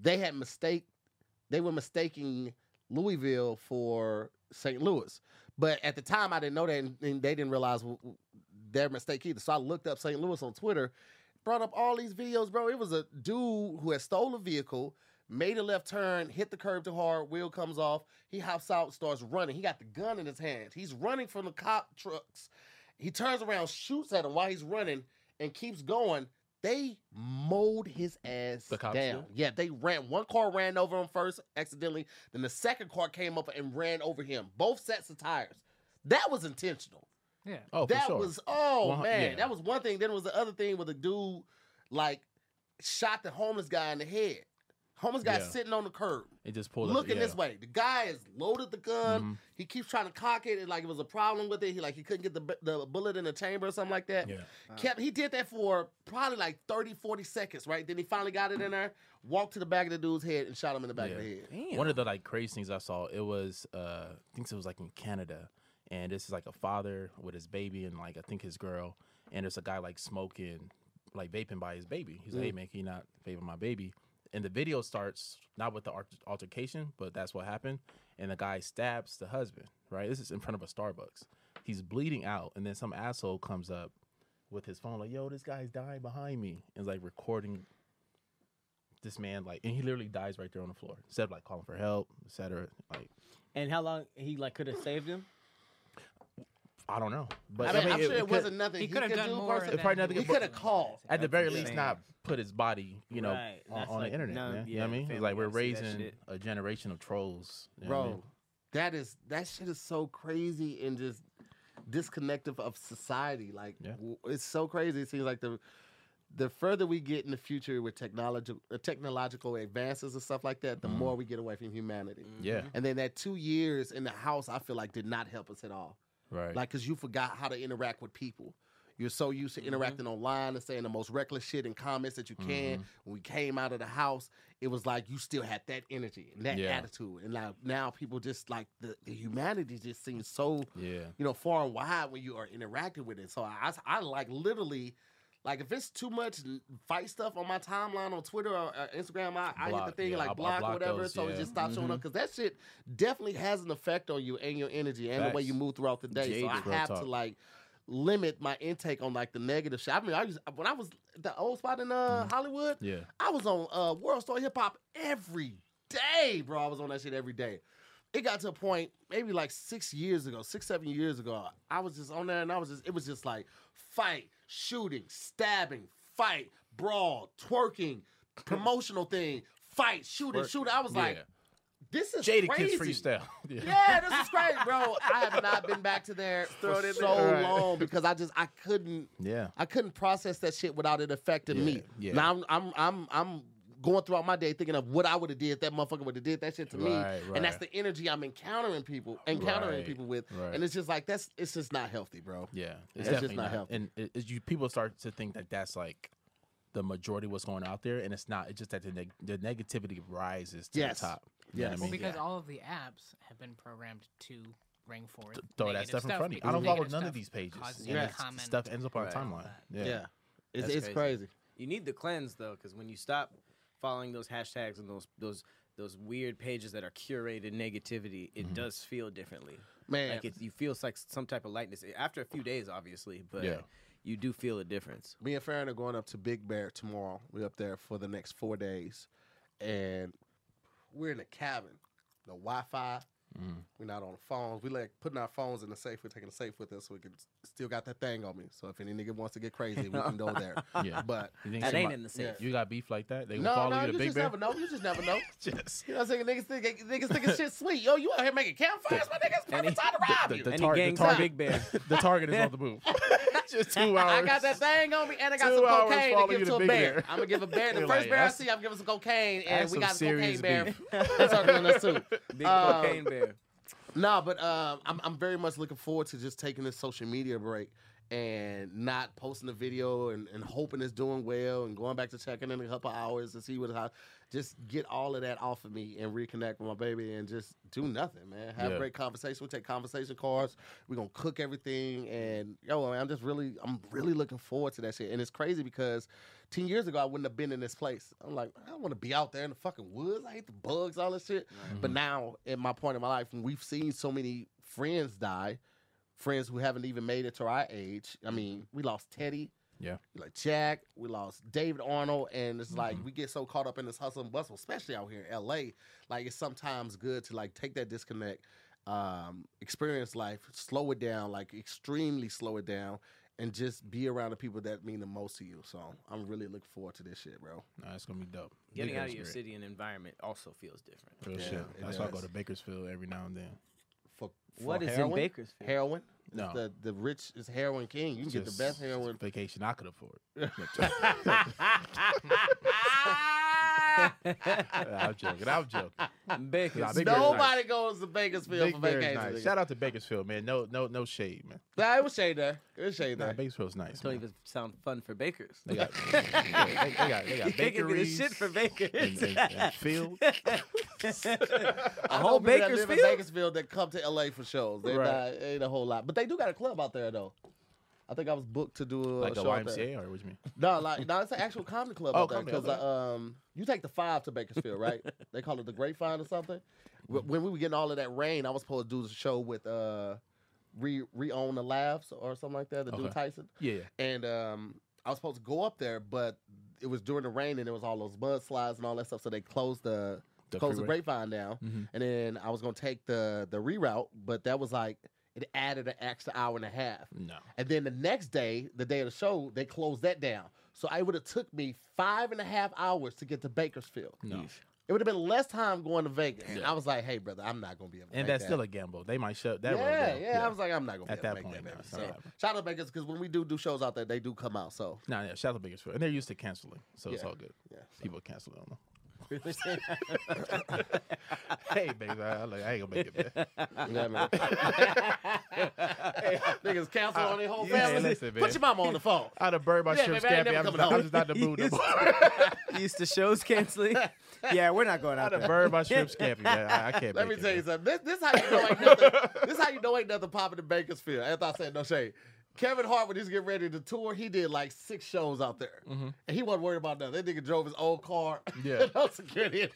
they were mistaking Louisville for St. Louis. But at the time, I didn't know that, and they didn't realize their mistake either. So I looked up St. Louis on Twitter, brought up all these videos, bro. It was a dude who had stole a vehicle, made a left turn, hit the curb too hard, wheel comes off. He hops out, starts running. He got the gun in his hand. He's running from the cop trucks. He turns around, shoots at him while he's running, and keeps going. They mowed his ass The cops down. did? Yeah, they ran. One car ran over him first, accidentally. Then the second car came up and ran over him. Both sets of tires. That was intentional. Yeah. Oh, for That sure. was Well, man, yeah. that was one thing. Then was the other thing where the dude like shot the homeless guy in the head. Homeless guy Yeah. sitting on the curb, It just pulled up. looking yeah. this way. The guy has loaded the gun. Mhm. He keeps trying to cock it, and like it was a problem with it. He couldn't get the bullet in the chamber or something like that. Yeah. He did that for probably like 30, 40 seconds, right? Then he finally got it in there, walked to the back of the dude's head, and shot him in the back of the head. Damn. One of the like crazy things I saw, it was I think it was like in Canada, and this is like a father with his baby and like I think his girl, and there's a guy like smoking, like vaping by his baby. He's like, "Hey man, can you not vaping my baby?" And the video starts not with the altercation, but that's what happened. And the guy stabs the husband. Right, this is in front of a Starbucks. He's bleeding out, and then some asshole comes up with his phone like, "Yo, this guy's dying behind me," and is like recording this man, like, and he literally dies right there on the floor. Instead of like calling for help, etc. Like, And how long he like could have saved him? I don't know, but I mean, I'm sure it could- wasn't nothing He he could have could done do. more. personally. It probably nothing He but- could have called. at the very least insane. not put his body, you know, Right. on, That's on like, the internet. no, Man. You know yeah, what I mean? It's family like we're gotta see that raising shit. a generation of trolls, you know what I Bro, mean? that shit is so crazy and just disconnected of society. Like Yeah. it's so crazy. It seems like the further we get in the future with technological advances and stuff like that, the Mhm. more we get away from humanity. Yeah, And then that 2 years in the house, I feel like did not help us at all. right. Like, cause you forgot how to interact with people. You're so used to interacting online and saying the most reckless shit in comments that you can. When we came out of the house, it was like you still had that energy and that Yeah. attitude. And now people just like the humanity just seems so yeah, far and wide when you are interacting with it. So I like literally. Like if it's too much fight stuff on my timeline on Twitter or Instagram, I hit the Block, thing yeah, like I'll block or block whatever, those, so it yeah. just stops showing up. Because that shit definitely has an effect on you and your energy and the way Facts. you move throughout the day. So I Jaded, real have to talk. like limit my intake on like the negative shit. I mean, when I was at the old spot in Hollywood, yeah. I was on World Star Hip Hop every day, bro. I was on that shit every day. It got to a point, maybe like 6 years ago, 6-7 years ago, I was just on there and it was just like fight, shooting, stabbing, fight, brawl, twerking, promotional thing, fight, shooting. I was like, Yeah. this is Jada crazy. Kids freestyle. Yeah, this is crazy, bro. I have not been back to there for so Right. long because I couldn't yeah. process that shit without it affecting me. yeah. Now I'm going throughout my day thinking of what I would have did if that motherfucker would have did that shit to me. Right, And that's right. the energy I'm encountering people with. Right. And it's just like it's just not healthy, bro. Yeah, It's definitely just not healthy. And people start to think that that's like the majority of what's going out there, and it's not. It's just that the negativity rises to Yes. the top. You know Yes. what I mean? Because all of the apps have been programmed to bring forth Throw that negative stuff in front of you. I because don't follow negative none of stuff these pages. causes And you to it's- comment stuff ends up on Right. the timeline. Yeah. Yeah. That's It's crazy. You need the cleanse though, because when you stop following those hashtags and those those weird pages that are curated negativity, it does feel differently. Man. Like you feel like some type of lightness after a few days, obviously, but Yeah. you do feel a difference. Me and Farron are going up to Big Bear tomorrow. We're up there for the next 4 days. And we're in a cabin. No Wi-Fi. We're not on the phones. We like putting our phones in the safe. We're taking the safe with us so we can still got that thing on me. So if any nigga wants to get crazy, we can go there. Yeah. But You think That ain't somebody- in the safe. You got beef like that? They gonna no, follow no, you to you Big just Bear? never know. You just never know. Just You know what I'm saying? Niggas thinking shit sweet. Yo, you out here making campfires, my niggas. It's perfect time to rob you. the Any target- gangs the on target- Big Bear? the target is on the move. Just 2 hours. I got that thing on me, and I got 2 some hours cocaine to follow give you to to a Big bear. Bear. I'm gonna give a bear the You're first like, bear I that's- see. I'm giving some cocaine, and that's we some got a serious cocaine bear. beef. That's our doing this too. Big cocaine bear. No, but I'm very much looking forward to just taking this social media break and not posting a video and hoping it's doing well and going back to checking in a couple hours to see what how just get all of that off of me and reconnect with my baby and just do nothing, man. Have Yeah. great conversation. We take conversation cards. We're gonna cook everything and yo, man, I'm really looking forward to that shit. And it's crazy because 10 years ago I wouldn't have been in this place. I'm like, I don't want to be out there in the fucking woods. I hate the bugs, all this shit. But now at my point in my life when we've seen so many friends die, friends who haven't even made it to our age. I mean, we lost Teddy. Yeah. Like Jack, we lost David Arnold, and it's like we get so caught up in this hustle and bustle, especially out here in LA. Like it's sometimes good to like take that disconnect, experience life, slow it down, like extremely slow it down, and just be around the people that mean the most to you. So I'm really looking forward to this shit, bro. Nah, it's gonna be dope. Getting Big out of Bear's your great. city and environment also feels different. Real Yeah, shit. it That's why I go does. to Bakersfield every now and then. For What is heroin, in Bakersfield? Heroin. No. It's the rich is heroin king. You can get the Just best heroin. vacation I could afford. I'm joking. Bakersfield. Nah, Big Bear's Nobody goes to Bakersfield Big for Bear's vacation. nice. nigga. Shout out to Bakersfield, man. No shade, man. Nah, it was shade there. It was shade Nah, there. Bakersfield's nice. Don't Man. even sound fun for bakers. They got, they got You can't give me the bakeries. shit for bakers. and field. I whole know people that live in Bakersfield? Bakersfield that come to LA for shows. They Right. ain't a whole lot, but they do got a club out there though. I think I was booked to do a Like the show out there. YMCA, or what you mean? No, it's an actual comedy club Oh, out there comedy, because okay. you take the 5 to Bakersfield, right? They call it the Grapevine or something. When we were getting all of that rain, I was supposed to do the show with Re-Own the Labs or something like that. The dude Okay. Tyson. Yeah. And I was supposed to go up there, but it was during the rain and there was all those mudslides and all that stuff. So they closed the freeway? Grapevine down. Mhm. And then I was gonna take the reroute, but that was like it added an extra hour and a half. No. And then the next day, the day of the show, they closed that down. So it would have took me 5.5 hours to get to Bakersfield. No. It would have been less time going to Vegas. And Yeah. I was like, hey, brother, I'm not going to be able to And make that's that. still a gamble. They might shut that road Yeah, down. yeah. I was like, I'm not going to At be able that to make point, that, no, baby. it's So not happening. shout out to Vegas because when we do shows out there, they do come out. So Nah, yeah, shout out to Bakersfield. And they're used to canceling, so it's Yeah. all good. yeah. People cancel on them. Hey, baby, I ain't gonna make it, man. Yeah, man. Hey, niggas cancel on their whole Yeah, family. listen, man. Put your mama on the phone. I'd have burned my Yeah, shrimp baby, I ain't scampi. never coming I'm home. just not in the mood no more. Used to shows canceling. Yeah, we're not going out I'd have there. burned my shrimp scampi, man. I can't Let make me it, tell you man. something. This how you know ain't nothing. This how you know ain't nothing popping in Bakersfield. After I said no shade. Kevin Hart, when he's getting ready to tour, he did like 6 shows out there. And he wasn't worried about nothing. That nigga drove his old car. Yeah. No security.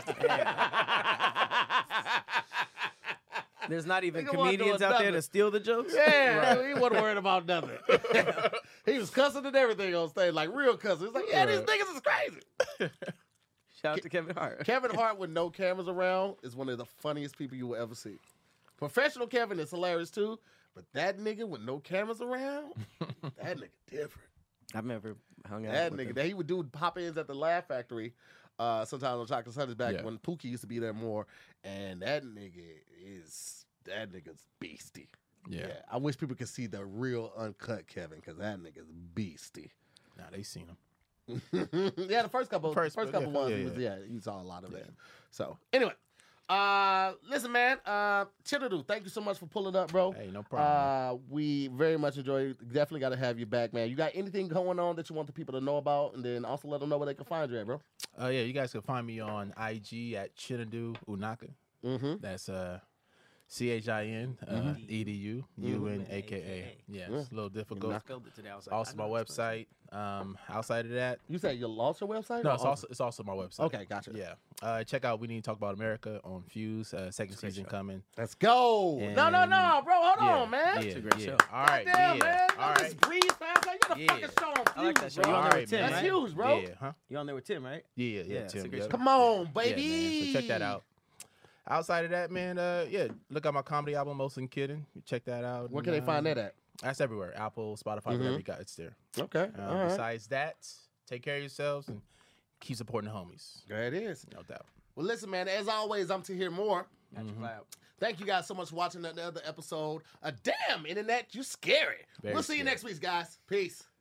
There's not even Nigga wasn't comedians doing out there nothing. to steal the jokes. Yeah, he wasn't worried about nothing. He was cussing and everything on stage, like real cussing. He's like, yeah, these niggas is crazy. Shout out to Kevin Hart. Kevin Hart with no cameras around is one of the funniest people you will ever see. Professional Kevin is hilarious too, but that nigga with no cameras around, that nigga different. I've never hung out That with nigga, him. that he would do pop-ins at the Laugh Factory sometimes on Chocolate Sundays back Yeah. when Pookie used to be there more, and that nigga's beastie. Yeah. I wish people could see the real uncut Kevin because that nigga's beastie. Nah, they seen him. Yeah, the first couple First, ones, yeah. you saw a lot of that. So anyway, listen, man, Chitadu, thank you so much for pulling up, bro. Hey, no problem. We very much enjoy it. Definitely got to have you back, man. You got anything going on that you want the people to know about, and then also let them know where they can find you at, bro. Yeah, you guys can find me on IG at Chinadu Unaka. Mm-hmm. That's CHIN EDU UNAKA. Yeah, it's a little difficult. I spelled it today. I was like, Also I my know it's website. Outside of that, You said you lost your website? no, or it's also my website. Okay, gotcha. Yeah. Check out We Need to Talk About America on Fuse. Second season coming. Let's go. No, And- bro. Hold Yeah, on, man. Yeah, a great yeah. show. All right, Damn, yeah. man. All Don't just right. breathe fast. You got a Yeah. fucking show on I like that Fuse, show. bro. You on there All with Tim, man. That's right? huge, bro. Yeah, huh? You on there with Tim, right? Yeah, Yeah, it's a Tim. great Yep. show. Come on, Yeah, baby. man. So check that out. Outside of that, man, look at my comedy album, Mostly Kidding. Check that out. Where can they find that at? That's everywhere. Apple, Spotify, whatever you got, it's there. Okay. All right. Besides that, take care of yourselves and keep supporting the homies. There it is. No doubt. Well, listen, man. As always, I'm to hear more. Got your clap. Thank you guys so much for watching another episode. Damn, internet, you scary. Very We'll see you scary. next week, guys. Peace.